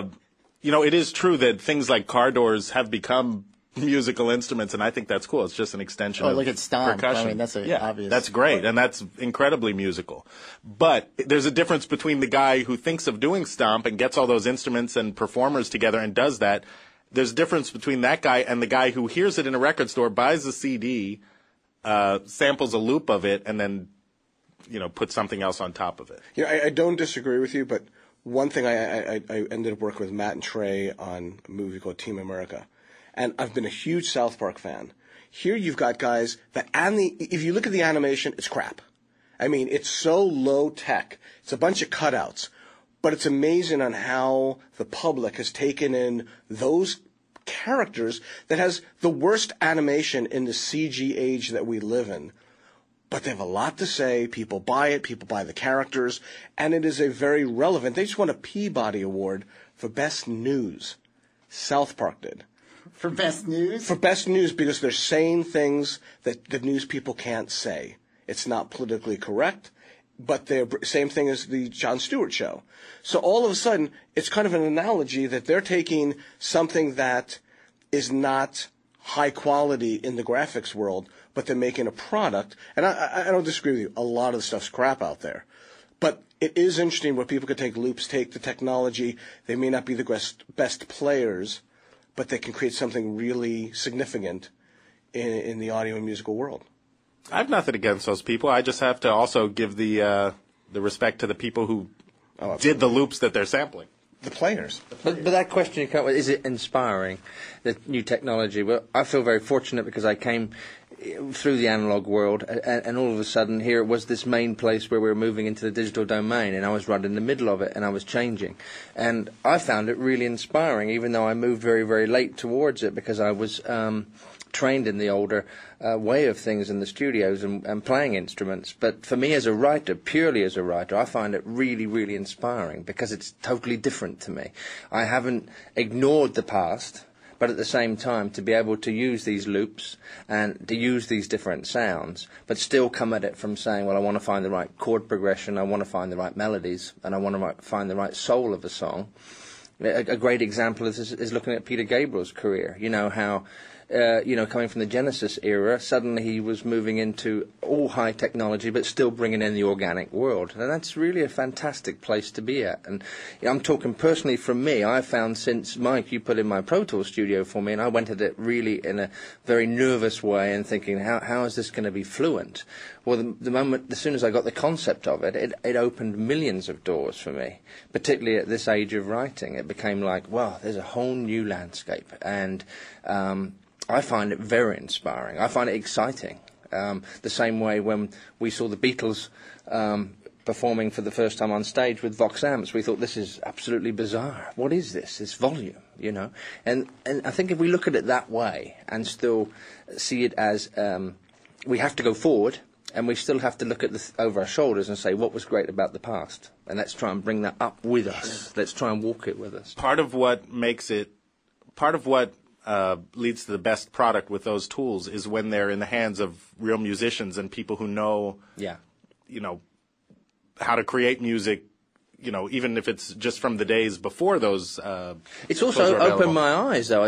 you know, it is true that things like car doors have become musical instruments, and I think that's cool. It's just an extension of look at Stomp. percussion. I mean, that's obvious. That's great, and that's incredibly musical. But there's a difference between the guy who thinks of doing Stomp and gets all those instruments and performers together and does that. There's a difference between that guy and the guy who hears it in a record store, buys a CD, samples a loop of it, and then, you know, puts something else on top of it. Yeah, I don't disagree with you, but one thing I ended up working with Matt and Trey on a movie called Team America, and I've been a huge South Park fan. Here you've got guys that, if you look at the animation, it's crap. I mean, it's so low tech. It's a bunch of cutouts. But it's amazing on how the public has taken in those characters that has the worst animation in the CG age that we live in. But they have a lot to say. People buy it. People buy the characters. And it is a very relevant. They just won a Peabody Award for Best News. South Park did. For Best News? For Best News, because they're saying things that the news people can't say. It's not politically correct. But they're same thing as the Jon Stewart show. So all of a sudden, it's kind of an analogy that they're taking something that is not high quality in the graphics world, but they're making a product. And I don't disagree with you. A lot of the stuff's crap out there. But it is interesting where people can take loops, take the technology. They may not be the best players, but they can create something really significant in the audio and musical world. I have nothing against those people. I just have to also give the respect to the people who did the loops that they're sampling. The players. But that question you come with, is it inspiring, the new technology? Well, I feel very fortunate because I came through the analog world, and all of a sudden here it was this main place where we were moving into the digital domain, and I was right in the middle of it, and I was changing. And I found it really inspiring, even though I moved very, very late towards it, because I was trained in the older way of things in the studios and playing instruments. But for me as a writer, purely as a writer, I find it really, really inspiring because it's totally different to me. I haven't ignored the past, but at the same time to be able to use these loops and to use these different sounds, but still come at it from saying, well, I want to find the right chord progression, I want to find the right melodies, and I want to find the right soul of a song. A great example of this is looking at Peter Gabriel's career. You know, how coming from the Genesis era, suddenly he was moving into all high technology, but still bringing in the organic world. And that's really a fantastic place to be at. And I'm talking personally from me. I've found since, Mike, you put in my Pro Tools studio for me, and I went at it really in a very nervous way and thinking, how is this going to be fluent? Well, as soon as I got the concept of it, it opened millions of doors for me, particularly at this age of writing. It became like, wow, there's a whole new landscape. And I find it very inspiring. I find it exciting. The same way when we saw the Beatles performing for the first time on stage with Vox amps, we thought, this is absolutely bizarre. What is this? This volume, you know? And I think if we look at it that way and still see it as we have to go forward, and we still have to look at over our shoulders and say, what was great about the past? And let's try and bring that up with us. Let's try and walk it with us. Part of what leads to the best product with those tools is when they're in the hands of real musicians and people who know, how to create music, even if it's just from the days before those. It's also opened my eyes, though.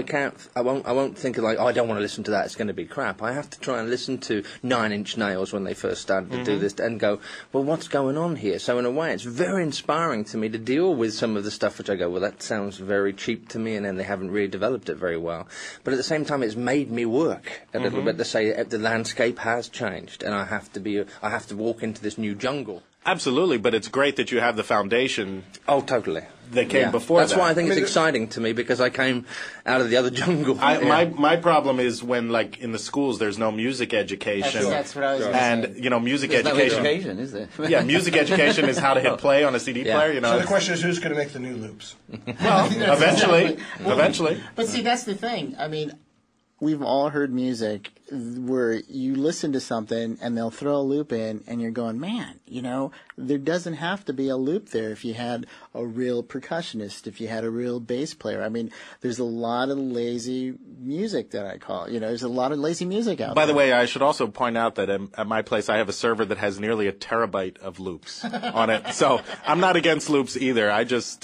I won't think of like, I don't want to listen to that. It's going to be crap. I have to try and listen to Nine Inch Nails when they first started to do this and go, well, what's going on here? So in a way, it's very inspiring to me to deal with some of the stuff which I go, well, that sounds very cheap to me, and then they haven't really developed it very well. But at the same time, it's made me work a little bit to say the landscape has changed, and I have to walk into this new jungle. Absolutely, but it's great that you have the foundation. Oh, totally. That came before that. That's why I think it's exciting to me, because I came out of the other jungle. My problem is when, like, in the schools, there's no music education. That's what I was going to say. And, music there's education. No education, is there? Yeah, music education is how to hit play on a CD player, So the question is, who's going to make the new loops? Well, eventually. But see, that's the thing. I mean, we've all heard music where you listen to something and they'll throw a loop in and you're going, man, there doesn't have to be a loop there if you had a real percussionist, if you had a real bass player. I mean, there's a lot of lazy music that I call, there's a lot of lazy music out there. By the way, I should also point out that at my place I have a server that has nearly a terabyte of loops on it. So I'm not against loops either. I just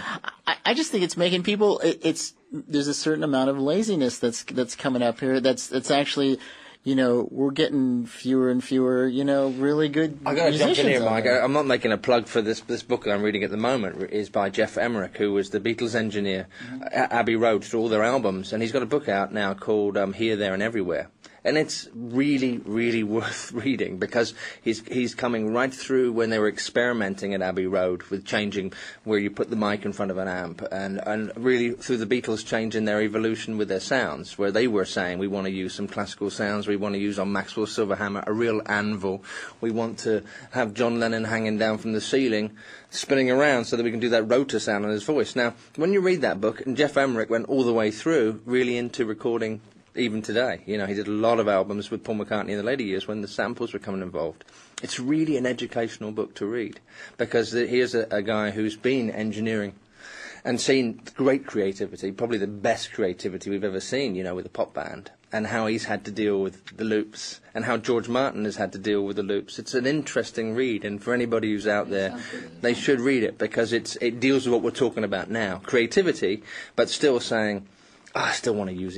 think it's making people, there's a certain amount of laziness that's coming up here. That's actually, we're getting fewer and fewer, really good musicians. I got to jump in here, Mike. I'm not making a plug for this book that I'm reading at the moment. Is by Jeff Emmerich, who was the Beatles engineer at Abbey Road through all their albums, and he's got a book out now called Here, There, and Everywhere. And it's really, really worth reading, because he's coming right through when they were experimenting at Abbey Road with changing where you put the mic in front of an amp, and really through the Beatles changing their evolution with their sounds, where they were saying, we want to use some classical sounds, we want to use on Maxwell Silverhammer a real anvil, we want to have John Lennon hanging down from the ceiling, spinning around so that we can do that rotor sound on his voice. Now, when you read that book, and Jeff Emmerich went all the way through, really into recording even today. He did a lot of albums with Paul McCartney in the later years when the samples were coming involved. It's really an educational book to read, because here's a guy who's been engineering and seen great creativity, probably the best creativity we've ever seen, with a pop band, and how he's had to deal with the loops, and how George Martin has had to deal with the loops. It's an interesting read, and for anybody who's out there, they should read it, because it deals with what we're talking about now. Creativity, but still saying, I still want to use a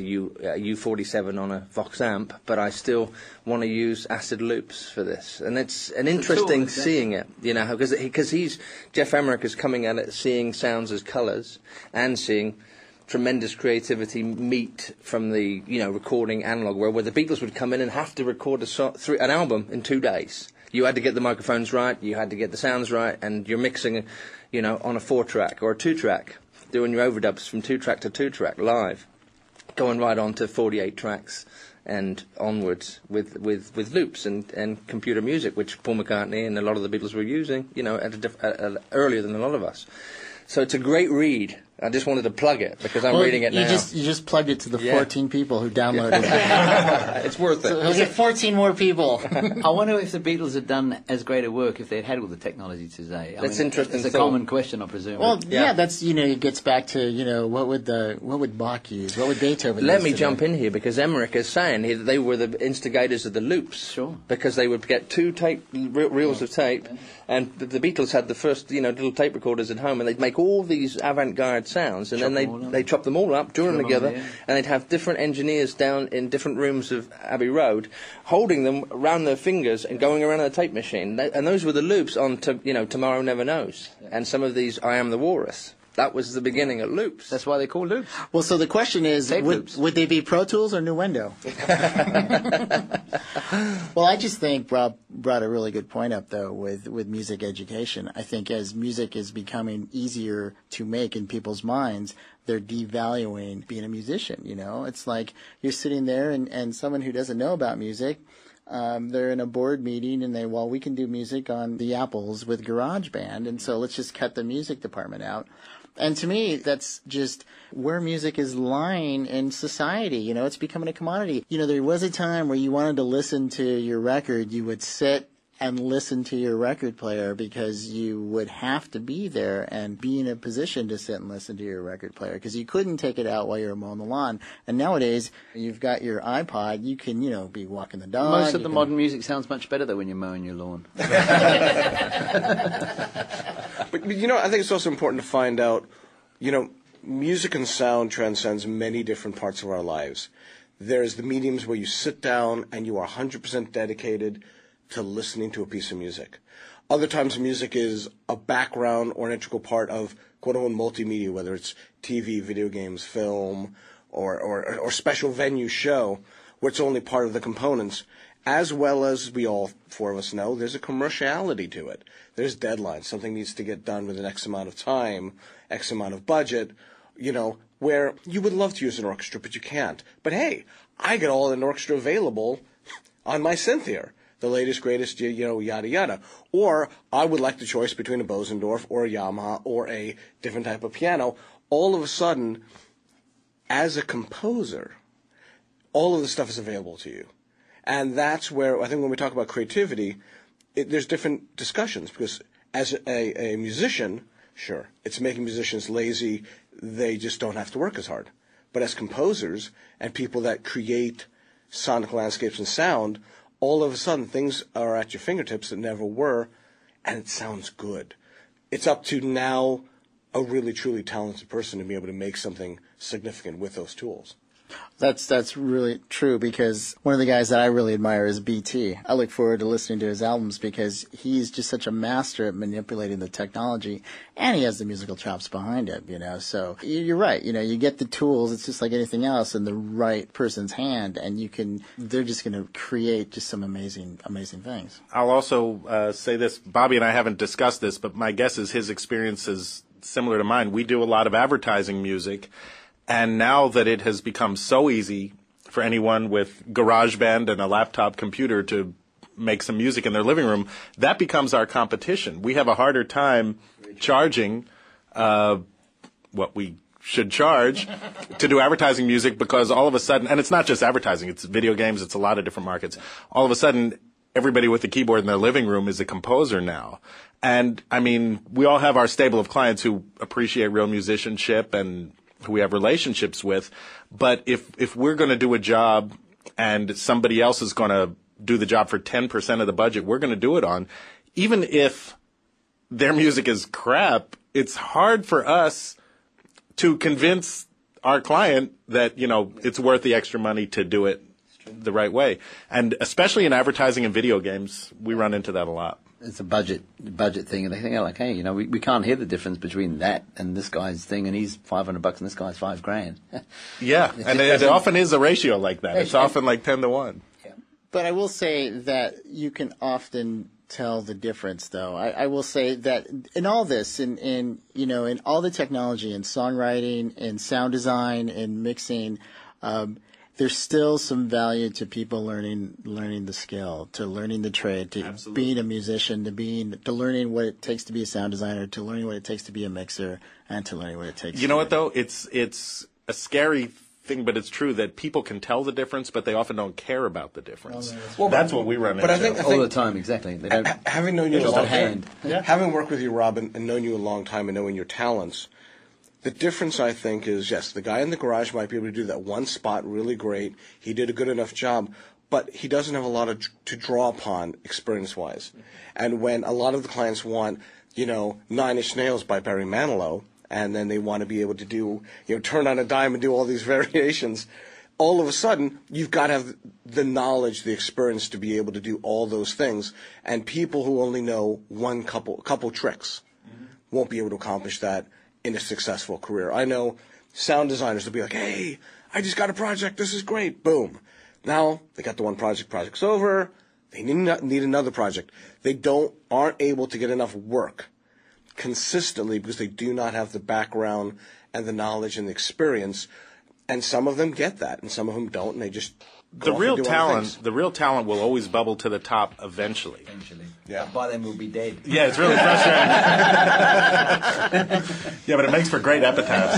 U47 on a Vox amp, but I still want to use acid loops for this. And it's an interesting seeing it, because Jeff Emmerich is coming at it seeing sounds as colours and seeing tremendous creativity meet from the recording analog, where the Beatles would come in and have to record an album in 2 days. You had to get the microphones right, you had to get the sounds right, and you're mixing, on a 4-track or a 2-track, doing your overdubs from 2-track to 2-track live, going right on to 48 tracks and onwards with loops and computer music, which Paul McCartney and a lot of the Beatles were using, earlier than a lot of us. So it's a great read. I just wanted to plug it because I'm reading it now. You just plugged it to the 14 people who downloaded it. It's worth it. So he'll get 14 more people. I wonder if the Beatles had done as great a work if they'd had all the technology today. That's interesting. It's a common question, I presume. Well, that's it gets back to what would Bach use? What would Beethoven use? Let me jump in here because Emmerich is saying here that they were the instigators of the loops. Sure. Because they would get 2 reels of tape, and the Beatles had the first little tape recorders at home, and they'd make all these avant-garde sounds, and then they chop them all up, join them together, and they'd have different engineers down in different rooms of Abbey Road, holding them around their fingers and going around the tape machine. And those were the loops on Tomorrow Never Knows, and some of these I Am the Walrus. That was the beginning of loops. That's why they call loops. Well, so the question is, would they be Pro Tools or Nuendo? Well, I just think Rob brought a really good point up, though, with music education. I think as music is becoming easier to make in people's minds, they're devaluing being a musician, It's like you're sitting there and someone who doesn't know about music, they're in a board meeting and we can do music on the Apples with GarageBand, and so let's just cut the music department out. And to me, that's just where music is lying in society. It's becoming a commodity. There was a time where you wanted to listen to your record, you would sit and listen to your record player because you would have to be there and be in a position to sit and listen to your record player because you couldn't take it out while you were mowing the lawn. And nowadays, you've got your iPod, you can, be walking the dog. Most of the modern music sounds much better though when you're mowing your lawn. But I think it's also important to find out, music and sound transcends many different parts of our lives. There's the mediums where you sit down and you are 100% dedicated to listening to a piece of music. Other times music is a background or an integral part of quote-unquote multimedia, whether it's TV, video games, film, or special venue show, where it's only part of the components. As well as we all 4 of us know, there's a commerciality to it. There's deadlines. Something needs to get done within X amount of time, X amount of budget, where you would love to use an orchestra, but you can't. But hey, I get all an orchestra available on my Synthia. The latest, greatest, yada, yada. Or I would like the choice between a Bosendorf or a Yamaha or a different type of piano. All of a sudden, as a composer, all of this stuff is available to you. And that's where, I think when we talk about creativity, there's different discussions. Because as a musician, sure, it's making musicians lazy. They just don't have to work as hard. But as composers and people that create sonic landscapes and sound, all of a sudden things are at your fingertips that never were, and it sounds good. It's up to now a really, truly talented person to be able to make something significant with those tools. That's really true because one of the guys that I really admire is B.T. I look forward to listening to his albums because he's just such a master at manipulating the technology and he has the musical chops behind it, So you're right. You get the tools. It's just like anything else in the right person's hand and they're just going to create just some amazing, amazing things. I'll also say this. Bobby and I haven't discussed this, but my guess is his experience is similar to mine. We do a lot of advertising music. And now that it has become so easy for anyone with GarageBand and a laptop computer to make some music in their living room, that becomes our competition. We have a harder time charging what we should charge to do advertising music because all of a sudden, and it's not just advertising, it's video games, it's a lot of different markets. All of a sudden, everybody with a keyboard in their living room is a composer now. And, we all have our stable of clients who appreciate real musicianship and who we have relationships with, but if we're going to do a job and somebody else is going to do the job for 10% of the budget we're going to do it on, even if their music is crap, it's hard for us to convince our client that, it's worth the extra money to do it the right way. And especially in advertising and video games, we run into that a lot. it's a budget thing, and they think, like, hey, we can't hear the difference between that and this guy's thing, and he's $500 and this guy's $5,000. Yeah, and it often is a ratio like that. It's often like 10 to 1. Yeah. But I will say that you can often tell the difference, though. I will say that in all this, in all the technology, in songwriting, in sound design, in mixing, there's still some value to people learning the skill, to learning the trade, to being a musician, to learning what it takes to be a sound designer, to learning what it takes to be a mixer, and to learning what it takes. You know what though? It's a scary thing, but it's true that people can tell the difference, but they often don't care about the difference. Well, that's what we run into. But I think all the time, exactly. They don't. Having known you a long time, Yeah. having worked with you, Rob, and known you a long time, and knowing your talents. The difference, I think, is, yes, the guy in the garage might be able to do that one spot really great. He did a good enough job, but he doesn't have a lot to draw upon experience-wise. And when a lot of the clients want, Nine Inch Nails by Barry Manilow, and then they want to be able to do, turn on a dime and do all these variations, all of a sudden, you've got to have the knowledge, the experience to be able to do all those things. And people who only know one couple tricks won't be able to accomplish that in a successful career. I know sound designers will be like, hey, I just got a project, this is great, boom. Now, they got the one project's over, they need another project. They aren't able to get enough work consistently because they do not have the background and the knowledge and the experience. And some of them get that, and some of them don't, and they just go off and do other things. The real talent will always bubble to the top eventually. Yeah. By then we'll be dead. Yeah, it's really frustrating. Yeah, but it makes for great epitaphs.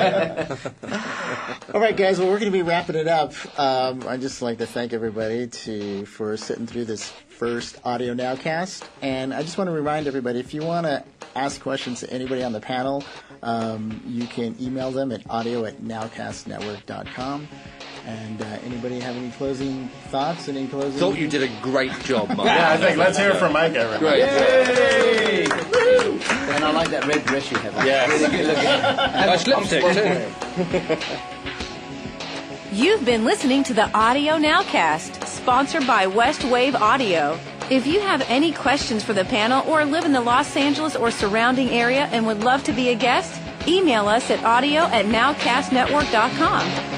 All right, guys. Well, we're going to be wrapping it up. I'd just like to thank everybody for sitting through this first Audio Nowcast. And I just want to remind everybody, if you want to ask questions to anybody on the panel, you can email them at audio@nowcastnetwork.com. And anybody have any closing thoughts? Any closing? Thought you did a great job, Mike. Yeah, I think let's hear it from Mike, everybody. Great. Yay! And I like that red dress you have. Yeah. Really good looking. Nice lipstick, too. You've been listening to the Audio Nowcast, sponsored by West Wave Audio. If you have any questions for the panel or live in the Los Angeles or surrounding area and would love to be a guest, email us at audio@nowcastnetwork.com.